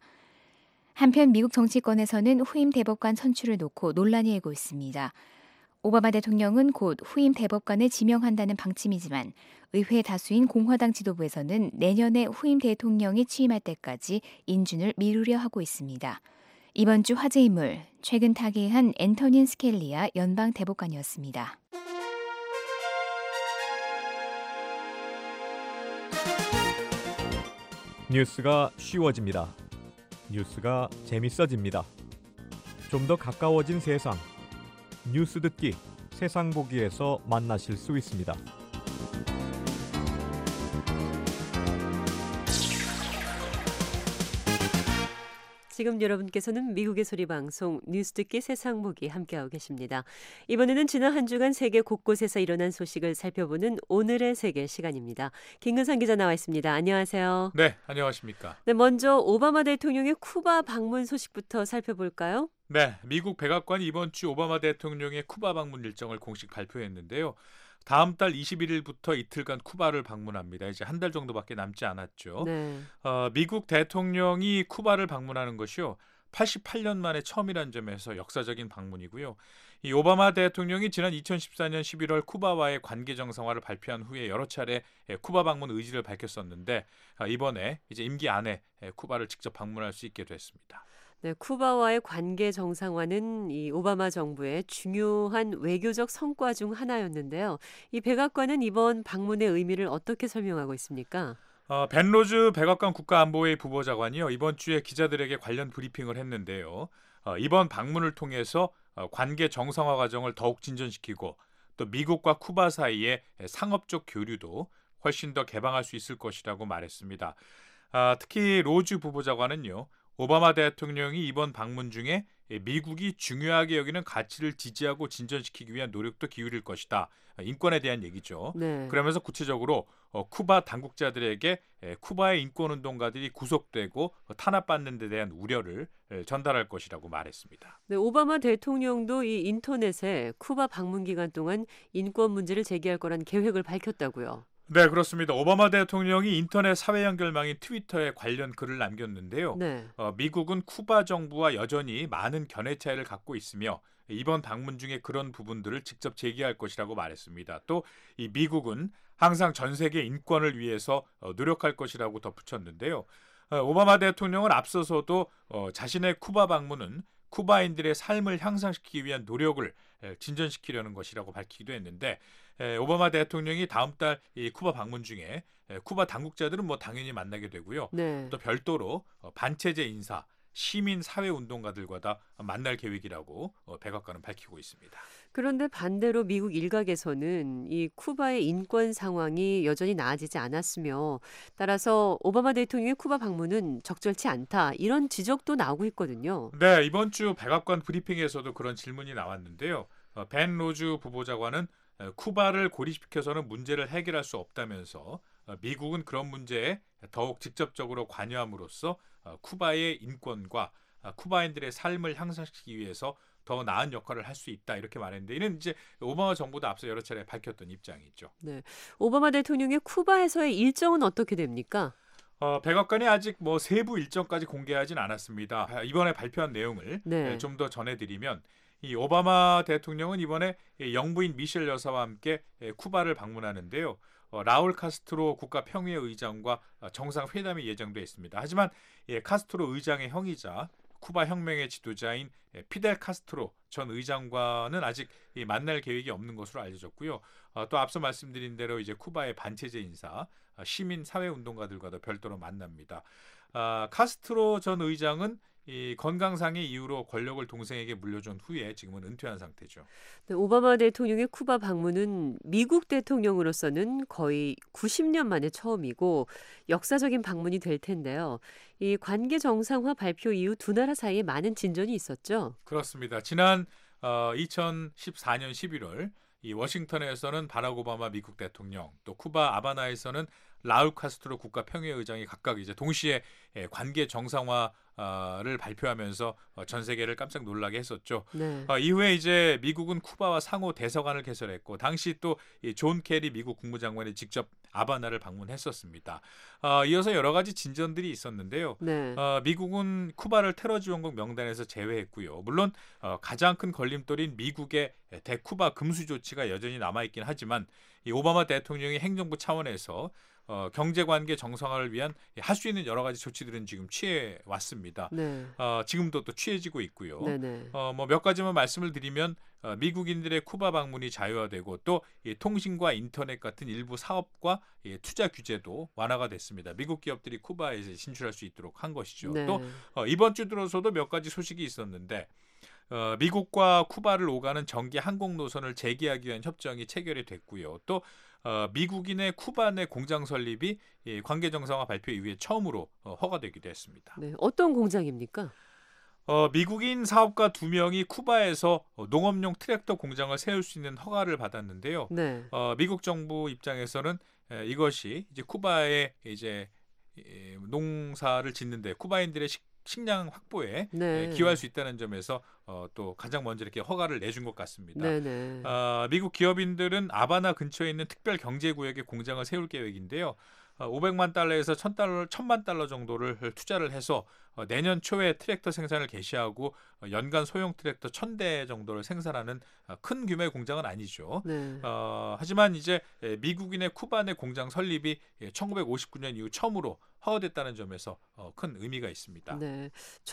한편 미국 정치권에서는 후임 대법관 선출을 놓고 논란이 일고 있습니다. 오바마 대통령은 곧 후임 대법관을 지명한다는 방침이지만 의회 다수인 공화당 지도부에서는 내년에 후임 대통령이 취임할 때까지 인준을 미루려 하고 있습니다. 이번 주 화제 인물, 최근 타계한 앤토닌 스켈리아 연방 대법관이었습니다. 뉴스가 쉬워집니다. 뉴스가 재밌어집니다. 좀 더 가까워진 세상. 뉴스 듣기, 세상 보기에서 만나실 수 있습니다. 지금 여러분께서는 미국의 소리 방송 뉴스 듣기 세상 보기 함께하고 계십니다. 이번에는 지난 한 주간 세계 곳곳에서 일어난 소식을 살펴보는 오늘의 세계 시간입니다. 김근상 기자 나와 있습니다. 안녕하세요. 네, 안녕하십니까. 네, 먼저 오바마 대통령의 쿠바 방문 소식부터 살펴볼까요? 네, 미국 백악관이 이번 주 오바마 대통령의 쿠바 방문 일정을 공식 발표했는데요. 다음 달 이십일 일부터 이틀간 쿠바를 방문합니다. 이제 한 달 정도밖에 남지 않았죠. 네. 어, 미국 대통령이 쿠바를 방문하는 것이요. 팔십팔 년 만에 처음이라는 점에서 역사적인 방문이고요. 이 오바마 대통령이 지난 이천십사 년 십일월 쿠바와의 관계 정상화를 발표한 후에 여러 차례 쿠바 방문 의지를 밝혔었는데 이번에 이제 임기 안에 쿠바를 직접 방문할 수 있게 됐습니다. 네, 쿠바와의 관계 정상화는 이 오바마 정부의 중요한 외교적 성과 중 하나였는데요. 이 백악관은 이번 방문의 의미를 어떻게 설명하고 있습니까? 어, 벤 로즈 백악관 국가안보회 부보좌관이요 이번 주에 기자들에게 관련 브리핑을 했는데요. 어, 이번 방문을 통해서 어, 관계 정상화 과정을 더욱 진전시키고 또 미국과 쿠바 사이의 상업적 교류도 훨씬 더 개방할 수 있을 것이라고 말했습니다. 아, 특히 로즈 부보좌관은요. 오바마 대통령이 이번 방문 중에 미국이 중요하게 여기는 가치를 지지하고 진전시키기 위한 노력도 기울일 것이다. 인권에 대한 얘기죠. 네. 그러면서 구체적으로 어, 쿠바 당국자들에게 에, 쿠바의 인권운동가들이 구속되고 어, 탄압받는 데 대한 우려를 에, 전달할 것이라고 말했습니다. 네, 오바마 대통령도 이 인터넷에 쿠바 방문 기간 동안 인권 문제를 제기할 거란 계획을 밝혔다고요. 네, 그렇습니다. 오바마 대통령이 인터넷 사회 연결망인 트위터에 관련 글을 남겼는데요. 네. 어, 미국은 쿠바 정부와 여전히 많은 견해 차이를 갖고 있으며 이번 방문 중에 그런 부분들을 직접 제기할 것이라고 말했습니다. 또 이 미국은 항상 전 세계 인권을 위해서 어, 노력할 것이라고 덧붙였는데요. 어, 오바마 대통령은 앞서서도 어, 자신의 쿠바 방문은 쿠바인들의 삶을 향상시키기 위한 노력을 에, 진전시키려는 것이라고 밝히기도 했는데 에, 오바마 대통령이 다음 달 이 쿠바 방문 중에 에, 쿠바 당국자들은 뭐 당연히 만나게 되고요. 네. 또 별도로 어, 반체제 인사, 시민 사회 운동가들과 다 만날 계획이라고 어, 백악관은 밝히고 있습니다. 그런데 반대로 미국 일각에서는 이 쿠바의 인권 상황이 여전히 나아지지 않았으며 따라서 오바마 대통령의 쿠바 방문은 적절치 않다 이런 지적도 나오고 있거든요. 네, 이번 주 백악관 브리핑에서도 그런 질문이 나왔는데요. 어, 벤 로즈 부보좌관은 어, 쿠바를 고립시켜서는 문제를 해결할 수 없다면서 어, 미국은 그런 문제에 더욱 직접적으로 관여함으로써 어, 쿠바의 인권과 어, 쿠바인들의 삶을 향상시키기 위해서 더 나은 역할을 할 수 있다 이렇게 말했는데 이는 이제 오바마 정부도 앞서 여러 차례 밝혔던 입장이죠. 네, 오바마 대통령의 쿠바에서의 일정은 어떻게 됩니까? 어, 백악관이 아직 뭐 세부 일정까지 공개하진 않았습니다. 아, 이번에 발표한 내용을 네. 좀 더 전해드리면 이 오바마 대통령은 이번에 영부인 미셸 여사와 함께 쿠바를 방문하는데요. 어, 라울 카스트로 국가평의회 의장과 정상회담이 예정돼 있습니다. 하지만 예, 카스트로 의장의 형이자 쿠바 혁명의 지도자인 피델 카스트로 전 의장과는 아직 이 만날 계획이 없는 것으로 알려졌고요. 어, 또 앞서 말씀드린 대로 이제 쿠바의 반체제 인사, 시민 사회 운동가들과도 별도로 만납니다. 아, 카스트로 전 의장은 이 건강상의 이유로 권력을 동생에게 물려준 후에 지금은 은퇴한 상태죠. 네, 오바마 대통령의 쿠바 방문은 미국 대통령으로서는 거의 구십 년 만에 처음이고 역사적인 방문이 될 텐데요. 이 관계 정상화 발표 이후 두 나라 사이에 많은 진전이 있었죠. 그렇습니다. 지난 어, 이천십사 년 십일월 이 워싱턴에서는 바락 오바마 미국 대통령, 또 쿠바 아바나에서는 라울 카스트로 국가평의회 의장이 각각 이제 동시에 관계 정상화를 발표하면서 전 세계를 깜짝 놀라게 했었죠. 네. 어, 이후에 이제 미국은 쿠바와 상호 대서관을 개설했고 당시 또 존 케리 미국 국무장관이 직접 아바나를 방문했었습니다. 어, 이어서 여러 가지 진전들이 있었는데요. 네. 어, 미국은 쿠바를 테러 지원국 명단에서 제외했고요. 물론 어, 가장 큰 걸림돌인 미국의 대쿠바 금수 조치가 여전히 남아있긴 하지만 이 오바마 대통령이 행정부 차원에서 어, 경제관계 정상화를 위한 할 수 있는 여러 가지 조치들은 지금 취해 왔습니다. 네. 어, 지금도 또 취해지고 있고요. 네네. 어, 뭐 몇 가지만 말씀을 드리면 어, 미국인들의 쿠바 방문이 자유화되고 또 이 통신과 인터넷 같은 일부 사업과 이 투자 규제도 완화가 됐습니다. 미국 기업들이 쿠바에 진출할 수 있도록 한 것이죠. 네. 또 어, 이번 주 들어서도 몇 가지 소식이 있었는데 어, 미국과 쿠바를 오가는 정기 항공 노선을 재개하기 위한 협정이 체결이 됐고요. 또 어, 미국인의 쿠바 내 공장 설립이 이 관계 정상화 발표 이후에 처음으로 어, 허가되기도 했습니다. 네. 어떤 공장입니까? 어, 미국인 사업가 두 명이 쿠바에서 어, 농업용 트랙터 공장을 세울 수 있는 허가를 받았는데요. 네. 어, 미국 정부 입장에서는 에, 이것이 이제 쿠바의 이제 에, 농사를 짓는데 쿠바인들의 식, 식량 확보에 네. 에, 기여할 수 있다는 점에서 어, 또 가장 먼저 이렇게 허가를 내준 것 같습니다. 네네. 어, 미국 기업인들은 아바나 근처에 있는 특별 경제구역에 공장을 세울 계획인데요. 오백만 달러에서 천 달러, 천만 달러 정도를 투자를 해서 내년 초에 트랙터 생산을 개시하고 연간 소형 트랙터 천 대 정도를 생산하는 큰 규모의 공장은 아니죠. 네. 어, 하지만 이제 미국인의 쿠바 내 공장 설립이 천구백오십구 년 이후 처음으로 허가됐다는 점에서 큰 의미가 있습니다. 네.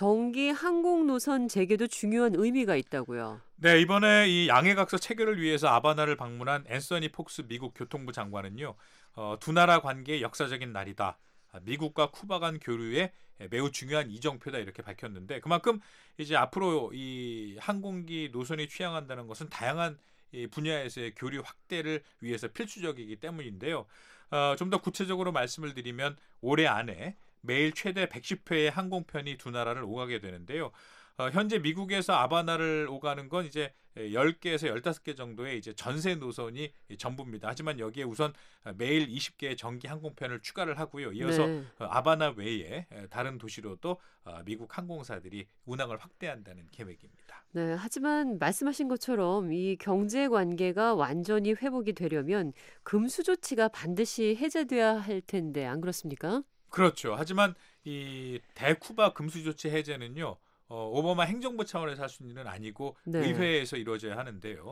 정기 항공 노선 재개도 중요한 의미가 있다고요. 네, 이번에 이 양해각서 체결을 위해서 아바나를 방문한 앤서니 폭스 미국 교통부 장관은요. 어, 두 나라 관계의 역사적인 날이다. 미국과 쿠바 간 교류에 매우 중요한 이정표다 이렇게 밝혔는데 그만큼 이제 앞으로 이 항공기 노선이 취향한다는 것은 다양한 이 분야에서의 교류 확대를 위해서 필수적이기 때문인데요. 어, 좀 더 구체적으로 말씀을 드리면 올해 안에 매일 최대 백십 회의 항공편이 두 나라를 오가게 되는데요. 어, 현재 미국에서 아바나를 오가는 건 이제 열 개에서 열다섯 개 정도의 이제 전세 노선이 전부입니다. 하지만 여기에 우선 매일 이십 개의 정기 항공편을 추가를 하고요. 이어서 네. 아바나 외에 다른 도시로도 미국 항공사들이 운항을 확대한다는 계획입니다. 네, 하지만 말씀하신 것처럼 이 경제 관계가 완전히 회복이 되려면 금수 조치가 반드시 해제돼야 할 텐데 안 그렇습니까? 그렇죠. 하지만 이 대쿠바 금수 조치 해제는요. 어, 오바마 행정부 차원에서 할 수 있는 일은 아니고 네. 의회에서 이루어져야 하는데요.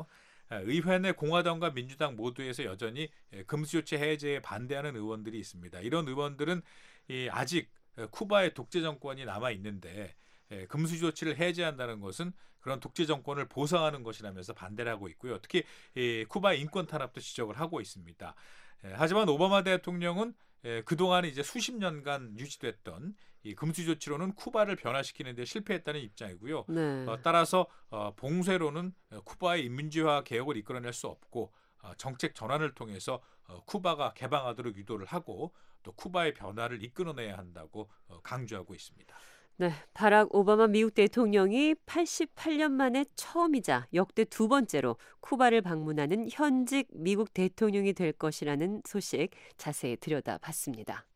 의회 내 공화당과 민주당 모두에서 여전히 금수 조치 해제에 반대하는 의원들이 있습니다. 이런 의원들은 이 아직 쿠바의 독재 정권이 남아 있는데 금수 조치를 해제한다는 것은 그런 독재 정권을 보상하는 것이라면서 반대를 하고 있고요. 특히 이 쿠바 인권 탄압도 지적을 하고 있습니다. 하지만 오바마 대통령은 그동안 이제 수십 년간 유지됐던 이 금수 조치로는 쿠바를 변화시키는 데 실패했다는 입장이고요. 네. 어, 따라서 어, 봉쇄로는 쿠바의 인민주의화 개혁을 이끌어낼 수 없고 어, 정책 전환을 통해서 어, 쿠바가 개방하도록 유도를 하고 또 쿠바의 변화를 이끌어내야 한다고 어, 강조하고 있습니다. 네, 바락 오바마 미국 대통령이 팔십팔 년 만에 처음이자 역대 두 번째로 쿠바를 방문하는 현직 미국 대통령이 될 것이라는 소식 자세히 들여다봤습니다.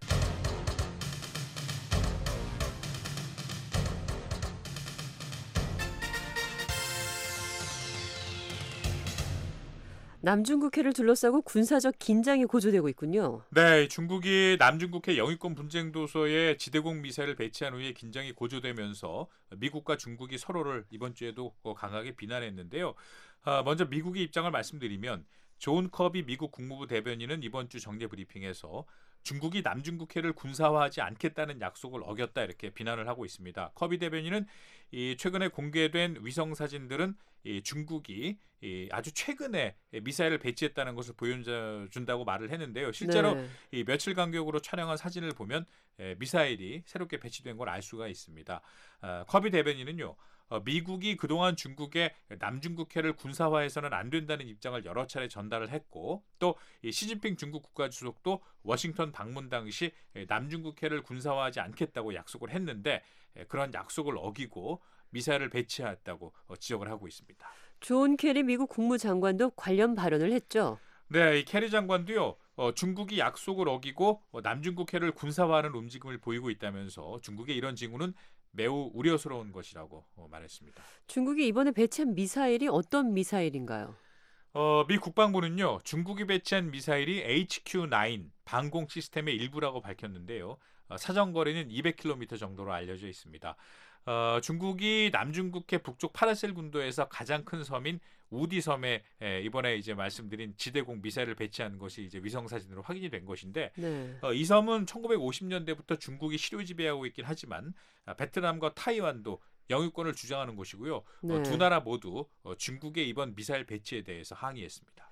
남중국해를 둘러싸고 군사적 긴장이 고조되고 있군요. 네, 중국이 남중국해 영유권 분쟁 도서에 지대공 미사일을 배치한 후에 긴장이 고조되면서 미국과 중국이 서로를 이번 주에도 강하게 비난했는데요. 먼저 미국의 입장을 말씀드리면 존 커비 미국 국무부 대변인은 이번 주 정례 브리핑에서 중국이 남중국해를 군사화하지 않겠다는 약속을 어겼다 이렇게 비난을 하고 있습니다. 커비 대변인은 이 최근에 공개된 위성 사진들은 이 중국이 이 아주 최근에 미사일을 배치했다는 것을 보여준다고 말을 했는데요. 실제로 네. 이 며칠 간격으로 촬영한 사진을 보면 미사일이 새롭게 배치된 걸 알 수가 있습니다. 어, 커비 대변인은요. 어, 미국이 그동안 중국에 남중국해를 군사화해서는 안 된다는 입장을 여러 차례 전달을 했고 또 이 시진핑 중국 국가주석도 워싱턴 방문 당시 남중국해를 군사화하지 않겠다고 약속을 했는데 그런 약속을 어기고 미사일을 배치했다고 지적을 하고 있습니다. 존 케리 미국 국무장관도 관련 발언을 했죠. 네, 이 캐리 장관도요. 어, 중국이 약속을 어기고 어, 남중국해를 군사화하는 움직임을 보이고 있다면서 중국의 이런 징후는 매우 우려스러운 것이라고 어, 말했습니다. 중국이 이번에 배치한 미사일이 어떤 미사일인가요? 어, 미 국방부는요. 중국이 배치한 미사일이 에이치큐 나인 방공 시스템의 일부라고 밝혔는데요. 어, 사정거리는 이백 킬로미터 정도로 알려져 있습니다. 어, 중국이 남중국해 북쪽 파라셀 군도에서 가장 큰 섬인 우디 섬에 에, 이번에 이제 말씀드린 지대공 미사일을 배치한 것이 이제 위성 사진으로 확인이 된 것인데 네. 어, 이 섬은 천구백오십 년대부터 중국이 실효 지배하고 있긴 하지만 아, 베트남과 타이완도 영유권을 주장하는 곳이고요. 네. 어, 두 나라 모두 어, 중국의 이번 미사일 배치에 대해서 항의했습니다.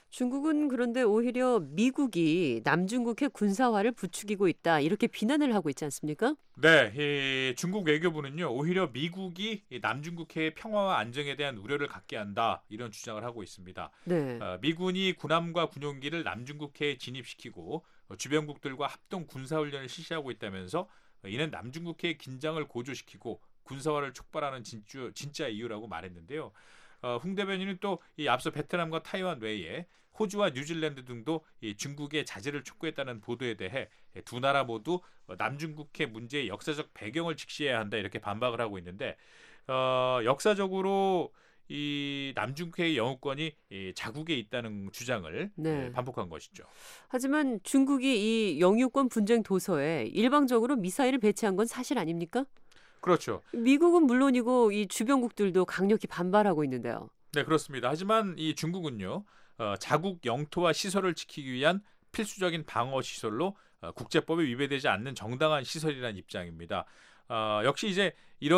중국은 그런데 오히려 미국이 남중국해 군사화를 부추기고 있다 이렇게 비난을 하고 있지 않습니까? 네, 이 중국 외교부는요. 오히려 미국이 이 남중국해의 평화와 안정에 대한 우려를 갖게 한다 이런 주장을 하고 있습니다. 네. 어, 미군이 군함과 군용기를 남중국해에 진입시키고 어, 주변국들과 합동 군사훈련을 실시하고 있다면서 어, 이는 남중국해의 긴장을 고조시키고 군사화를 촉발하는 진주, 진짜 이유라고 말했는데요. 어, 홍 대변인은 또 이 앞서 베트남과 타이완 외에 호주와 뉴질랜드 등도 이 중국의 자제를 촉구했다는 보도에 대해 두 나라 모두 남중국해 문제의 역사적 배경을 직시해야 한다 이렇게 반박을 하고 있는데 어, 역사적으로 이 남중국해의 영유권이 이 자국에 있다는 주장을 네. 예, 반복한 것이죠. 하지만 중국이 이 영유권 분쟁 도서에 일방적으로 미사일을 배치한 건 사실 아닙니까? 그렇죠. 미국은 물론이고 이 주변국들도 강력히 반발하고 있는데요. 네, 그렇습니다. 하지만 이 중국은요, 어, 자국 영토와 시설을 지키기 위한 필수적인 방어 시설로 어, 국제법에 위배되지 않는 정당한 시설이라는 입장입니다. 어, 역시 이제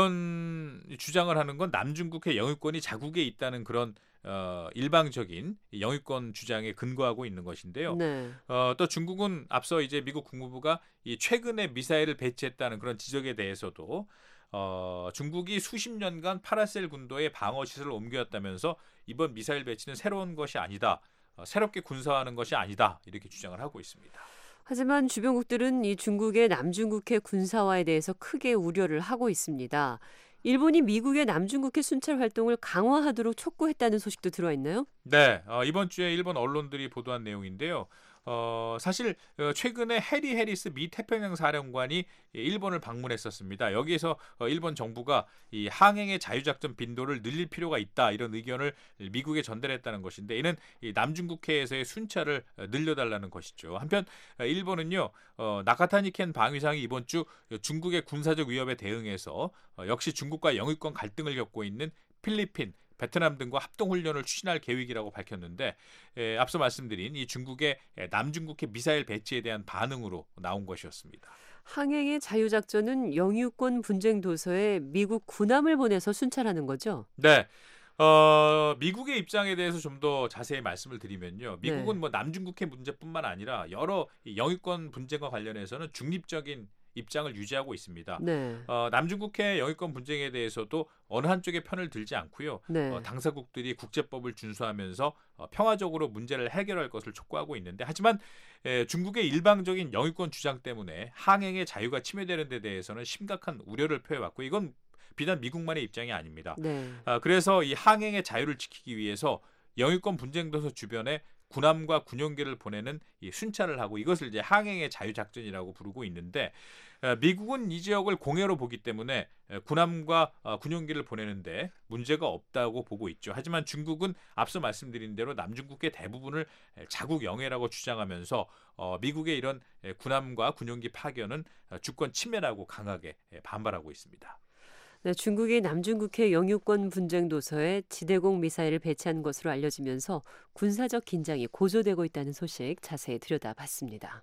이런 주장을 하는 건 남중국해 영유권이 자국에 있다는 그런 어, 일방적인 영유권 주장에 근거하고 있는 것인데요. 네. 어, 또 중국은 앞서 이제 미국 국무부가 이 최근에 미사일을 배치했다는 그런 지적에 대해서도 어, 중국이 수십 년간 파라셀 군도의 방어 시설을 옮겨왔다면서 이번 미사일 배치는 새로운 것이 아니다. 어, 새롭게 군사화하는 것이 아니다. 이렇게 주장을 하고 있습니다. 하지만 주변국들은 이 중국의 남중국해 군사화에 대해서 크게 우려를 하고 있습니다. 일본이 미국의 남중국해 순찰 활동을 강화하도록 촉구했다는 소식도 들어와 있나요? 네, 어, 이번 주에 일본 언론들이 보도한 내용인데요. 어, 사실 어, 최근에 해리 해리스 미 태평양 사령관이 일본을 방문했었습니다. 여기에서 어, 일본 정부가 이 항행의 자유작전 빈도를 늘릴 필요가 있다 이런 의견을 미국에 전달했다는 것인데 이는 이 남중국해에서의 순찰을 어, 늘려달라는 것이죠. 한편 어, 일본은요 어, 나카타니켄 방위상이 이번 주 중국의 군사적 위협에 대응해서 어, 역시 중국과 영유권 갈등을 겪고 있는 필리핀 베트남 등과 합동훈련을 추진할 계획이라고 밝혔는데 에, 앞서 말씀드린 이 중국의 남중국해 미사일 배치에 대한 반응으로 나온 것이었습니다. 항행의 자유작전은 영유권 분쟁 도서에 미국 군함을 보내서 순찰하는 거죠? 네. 어, 미국의 입장에 대해서 좀 더 자세히 말씀을 드리면요. 미국은 네. 뭐 남중국해 문제뿐만 아니라 여러 이 영유권 분쟁과 관련해서는 중립적인 입장을 유지하고 있습니다. 네. 어, 남중국해 영유권 분쟁에 대해서도 어느 한쪽의 편을 들지 않고요. 네. 어, 당사국들이 국제법을 준수하면서 어, 평화적으로 문제를 해결할 것을 촉구하고 있는데 하지만 에, 중국의 일방적인 영유권 주장 때문에 항행의 자유가 침해되는 데 대해서는 심각한 우려를 표해왔고 이건 비단 미국만의 입장이 아닙니다. 네. 아, 그래서 이 항행의 자유를 지키기 위해서 영유권 분쟁도서 주변에 군함과 군용기를 보내는 이 순찰을 하고 이것을 이제 항행의 자유작전이라고 부르고 있는데 미국은 이 지역을 공해로 보기 때문에 군함과 군용기를 보내는데 문제가 없다고 보고 있죠. 하지만 중국은 앞서 말씀드린 대로 남중국해 대부분을 자국 영해라고 주장하면서 미국의 이런 군함과 군용기 파견은 주권 침해라고 강하게 반발하고 있습니다. 네, 중국이 남중국해 영유권 분쟁 도서에 지대공 미사일을 배치한 것으로 알려지면서 군사적 긴장이 고조되고 있다는 소식 자세히 들여다봤습니다.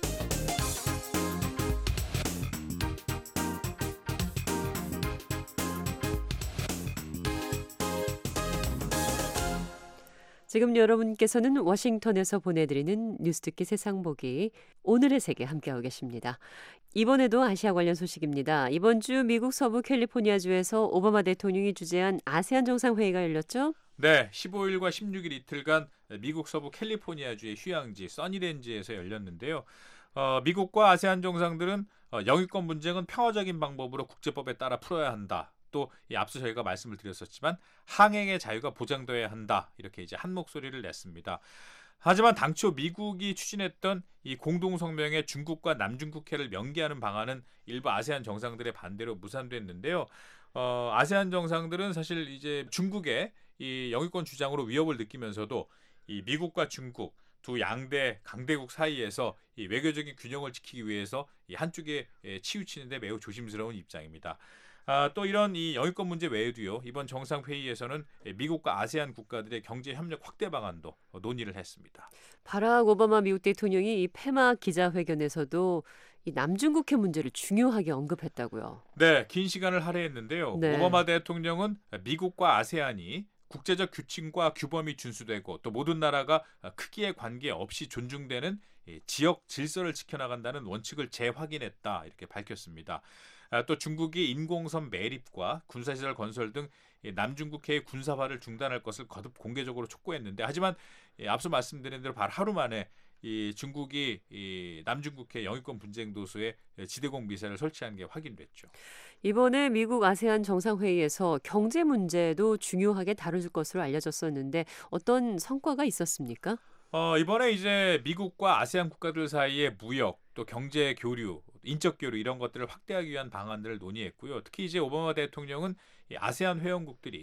지금 여러분께서는 워싱턴에서 보내드리는 뉴스듣기 세상보기 오늘의 세계 함께하고 계십니다. 이번에도 아시아 관련 소식입니다. 이번 주 미국 서부 캘리포니아주에서 오바마 대통령이 주재한 아세안 정상회의가 열렸죠? 네, 십오일과 십육일 이틀간 미국 서부 캘리포니아주의 휴양지 써니랜지에서 열렸는데요. 어, 미국과 아세안 정상들은 어, 영유권 분쟁은 평화적인 방법으로 국제법에 따라 풀어야 한다. 또 이 앞서 저희가 말씀을 드렸었지만 항행의 자유가 보장돼야 한다. 이렇게 이제 한 목소리를 냈습니다. 하지만 당초 미국이 추진했던 이 공동 성명에 중국과 남중국해를 명기하는 방안은 일부 아세안 정상들의 반대로 무산됐는데요. 어, 아세안 정상들은 사실 이제 중국의 이 영유권 주장으로 위협을 느끼면서도 이 미국과 중국 두 양대 강대국 사이에서 이 외교적인 균형을 지키기 위해서 이 한쪽에 치우치는데 매우 조심스러운 입장입니다. 아, 또 이런 이 영유권 문제 외에도요. 이번 정상회의에서는 미국과 아세안 국가들의 경제 협력 확대 방안도 논의를 했습니다. 바락 오바마 미국 대통령이 이 페마 기자회견에서도 이 남중국해 문제를 중요하게 언급했다고요. 네, 긴 시간을 할애했는데요. 네. 오바마 대통령은 미국과 아세안이 국제적 규칙과 규범이 준수되고 또 모든 나라가 크기에 관계없이 존중되는 지역 질서를 지켜나간다는 원칙을 재확인했다 이렇게 밝혔습니다. 또 중국이 인공섬 매립과 군사시설 건설 등 남중국해의 군사화를 중단할 것을 거듭 공개적으로 촉구했는데 하지만 앞서 말씀드린 대로 바로 하루 만에 이 중국이 이 남중국해 영유권 분쟁 도서에 지대공 미사일을 설치한 게 확인됐죠. 이번에 미국 아세안 정상회의에서 경제 문제도 중요하게 다룰 것으로 알려졌었는데 어떤 성과가 있었습니까? 어, 이번에 이제 미국과 아세안 국가들 사이의 무역, 또 경제 교류, 인적 교류 이런 것들을 확대하기 위한 방안들을 논의했고요. 특히 이제 오바마 대통령은 이 아세안 회원국들이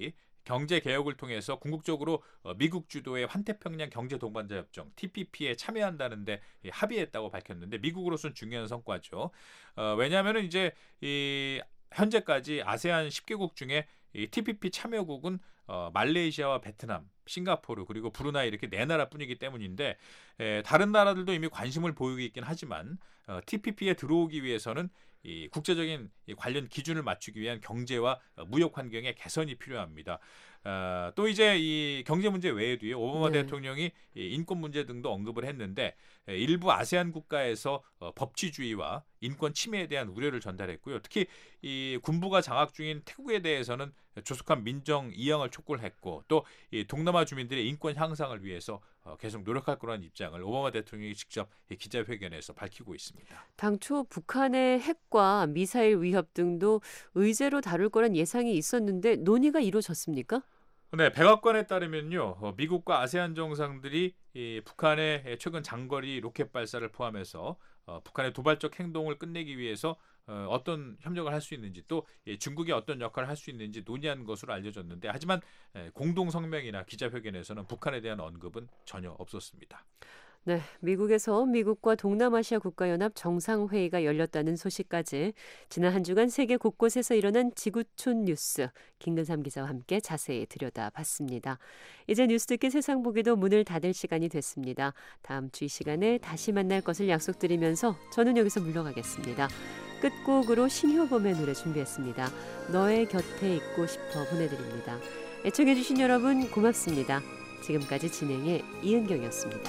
경제 개혁을 통해서 궁극적으로 어, 미국 주도의 환태평양 경제 동반자 협정 티피피에 참여한다는데 예, 합의했다고 밝혔는데 미국으로서는 중요한 성과죠. 어, 왜냐하면 이제 이 현재까지 아세안 십 개국 중에 이 티피피 참여국은 어, 말레이시아와 베트남, 싱가포르 그리고 브루나이 이렇게 네 나라뿐이기 때문인데 에, 다른 나라들도 이미 관심을 보이고 있긴 하지만 어, 티피피에 들어오기 위해서는 이 국제적인 이 관련 기준을 맞추기 위한 경제와 무역 환경의 개선이 필요합니다. 어, 또 이제 이 경제 문제 외에도요 오바마 네. 대통령이 이 인권 문제 등도 언급을 했는데 에, 일부 아세안 국가에서 어, 법치주의와 인권 침해에 대한 우려를 전달했고요. 특히 이 군부가 장악 중인 태국에 대해서는 조속한 민정 이양을 촉구를 했고 또 이 동남아 주민들의 인권 향상을 위해서 어, 계속 노력할 거라는 입장을 오바마 대통령이 직접 이 기자회견에서 밝히고 있습니다. 당초 북한의 핵과 미사일 위협 등도 의제로 다룰 거란 예상이 있었는데 논의가 이루어졌습니까? 네, 백악관에 따르면요, 어, 미국과 아세안 정상들이 이 북한의 최근 장거리 로켓 발사를 포함해서 어, 북한의 도발적 행동을 끝내기 위해서 어, 어떤 협력을 할 수 있는지 또 예, 중국이 어떤 역할을 할 수 있는지 논의한 것으로 알려졌는데 하지만 예, 공동 성명이나 기자회견에서는 북한에 대한 언급은 전혀 없었습니다. 네, 미국에서 미국과 동남아시아 국가연합 정상회의가 열렸다는 소식까지 지난 한 주간 세계 곳곳에서 일어난 지구촌 뉴스 김근삼 기자와 함께 자세히 들여다봤습니다. 이제 뉴스 듣기 세상 보기도 문을 닫을 시간이 됐습니다. 다음 주 이 시간에 다시 만날 것을 약속드리면서 저는 여기서 물러가겠습니다. 끝곡으로 신효범의 노래 준비했습니다. 너의 곁에 있고 싶어 보내드립니다. 애청해주신 여러분 고맙습니다. 지금까지 진행의 이은경이었습니다.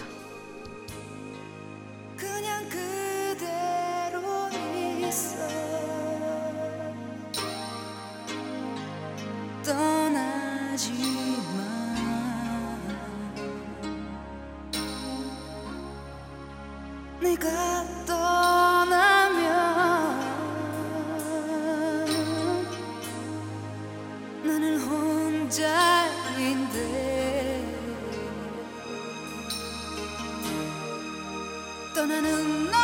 그냥 그대로 있어 떠나지 마 네가 떠나면 나는 혼자인데 떠나는 널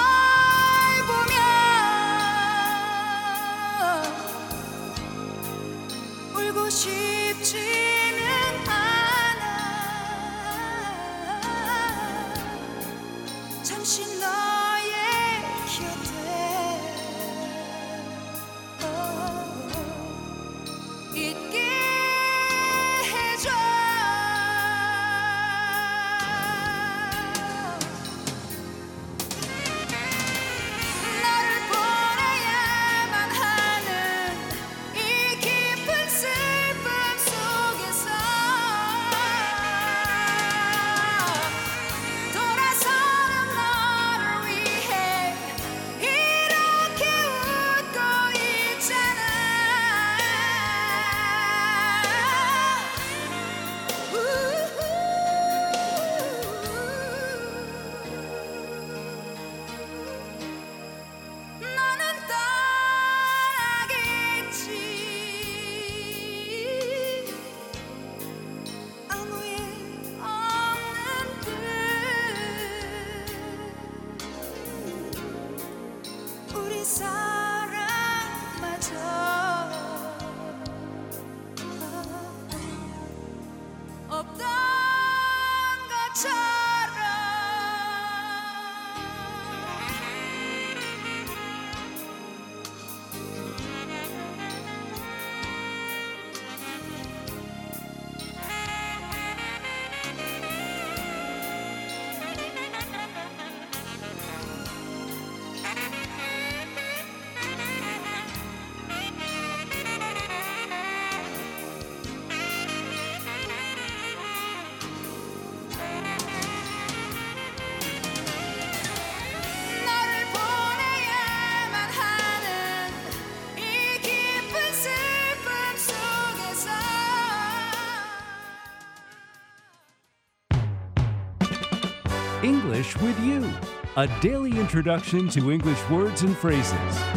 보며 울고 싶지는 않아 잠시 너의 곁에 oh, 있게 해줘 너를 보내야만 하는 이 깊은 슬픔 속에서 돌아서는 너를 위해 이렇게 웃고 있잖아 너는 떠나겠지 아무 일 없는 듯 우리 사랑마저 없던 것처럼 너를 보내야만 하는 이 깊은 슬픔 속에서 English with You, a daily introduction to English words and phrases.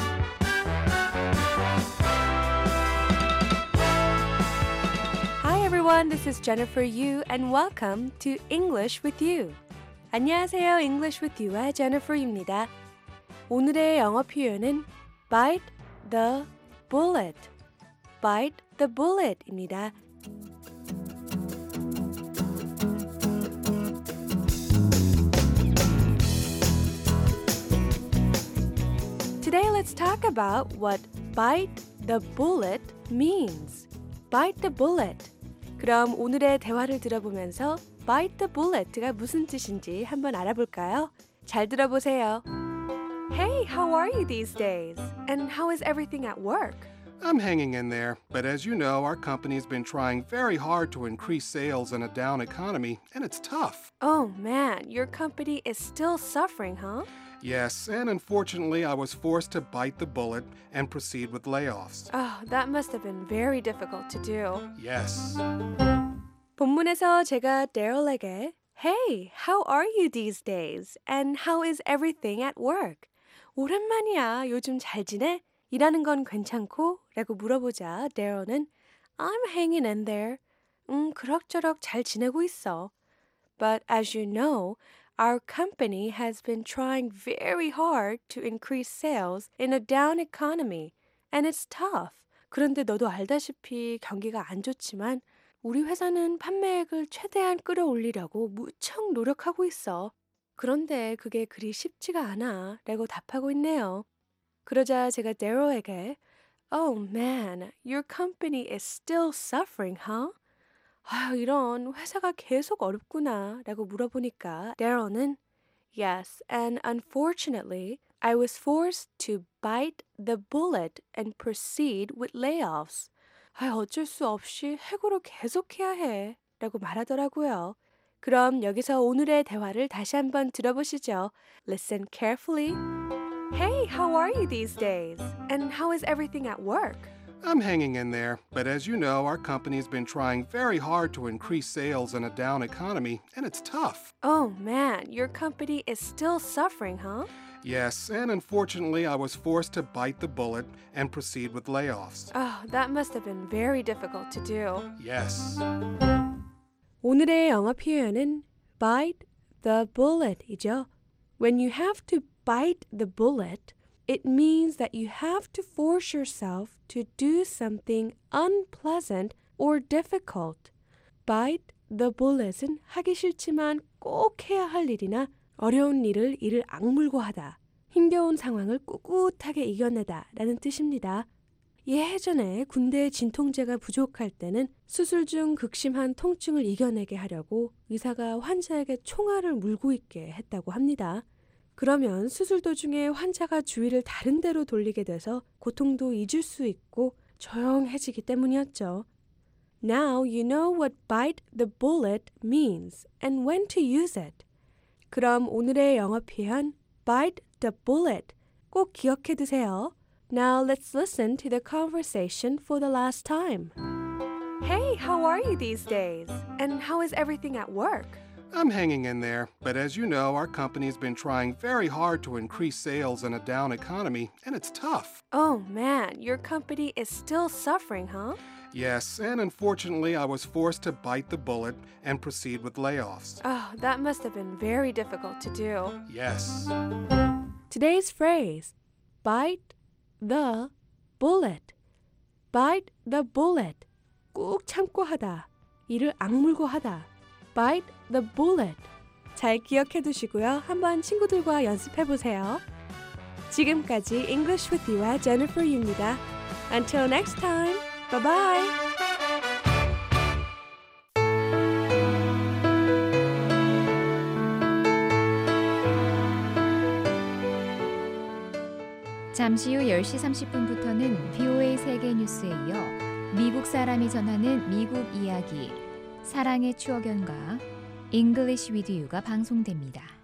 Hi everyone, this is Jennifer Yu and welcome to English with You. 안녕하세요, English with You의 Jennifer입니다. 오늘의 영어 표현은 bite the bullet, bite the bullet입니다. Today, let's talk about what bite the bullet means. Bite the bullet. 그럼 오늘의 대화를 들어보면서 bite the bullet가 무슨 뜻인지 한번 알아볼까요? 잘 들어보세요. Hey, how are you these days? And how is everything at work? I'm hanging in there, but as you know, our company's been trying very hard to increase sales in a down economy, and it's tough. Oh man, your company is still suffering, huh? Yes, and unfortunately, I was forced to bite the bullet and proceed with layoffs. Oh, that must have been very difficult to do. Yes. 본문에서 제가 Daryl에게 Hey, how are you these days? And how is everything at work? 오랜만이야. 요즘 잘 지내? 일하는 건 괜찮고? 라고 물어보자 Daryl은 I'm hanging in there. 음, 그럭저럭 잘 지내고 있어. But as you know, our company has been trying very hard to increase sales in a down economy, and it's tough. 그런데 너도 알다시피 경기가 안 좋지만 우리 회사는 판매액을 최대한 끌어올리려고 무척 노력하고 있어. 그런데 그게 그리 쉽지가 않아 라고 답하고 있네요. 그러자 제가 Daryl에게 Oh man, your company is still suffering, huh? 아유, 이런 회사가 계속 어렵구나 라고 물어보니까 Daryl은 Yes, and unfortunately, I was forced to bite the bullet and proceed with layoffs. 아, 어쩔 수 없이 해고를 계속해야 해 라고 말하더라고요. 그럼 여기서 오늘의 대화를 다시 한번 들어보시죠. Listen carefully. Hey, how are you these days? And how is everything at work? I'm hanging in there, but as you know, our company's been trying very hard to increase sales in a down economy, and it's tough. Oh man, your company is still suffering, huh? Yes, and unfortunately, I was forced to bite the bullet and proceed with layoffs. Oh, that must have been very difficult to do. Yes. 오늘의 영어 표현은 bite the bullet이죠. When you have to bite the bullet, it means that you have to force yourself to do something unpleasant or difficult. Bite the bullet은 하기 싫지만 꼭 해야 할 일이나 어려운 일을 이를 악물고 하다. 힘겨운 상황을 꿋꿋하게 이겨내다 라는 뜻입니다. 예전에 군대의 진통제가 부족할 때는 수술 중 극심한 통증을 이겨내게 하려고 의사가 환자에게 총알을 물고 있게 했다고 합니다. 그러면 수술 도중에 환자가 주의를 다른 데로 돌리게 돼서 고통도 잊을 수 있고 조용해지기 때문이었죠. Now you know what bite the bullet means and when to use it. 그럼 오늘의 영어 표현 bite the bullet 꼭 기억해 두세요. Now let's listen to the conversation for the last time. Hey, how are you these days? And how is everything at work? I'm hanging in there, but as you know, our company's been trying very hard to increase sales in a down economy, and it's tough. Oh man, your company is still suffering, huh? Yes, and unfortunately, I was forced to bite the bullet and proceed with layoffs. Oh, that must have been very difficult to do. Yes. Today's phrase, bite the bullet. Bite the bullet. 꾹 참고 하다. 이를 악물고 하다. Bite the bullet. 잘 기억해 두시고요. 한번 친구들과 연습해 보세요. 지금까지 English with You와 Jennifer Yu입니다. Until next time. Bye bye. 잠시 후 열 시 삼십 분부터는 비오에이 세계 뉴스에 이어 미국 사람이 전하는 미국 이야기, 사랑의 추억 연가, English with You가 방송됩니다.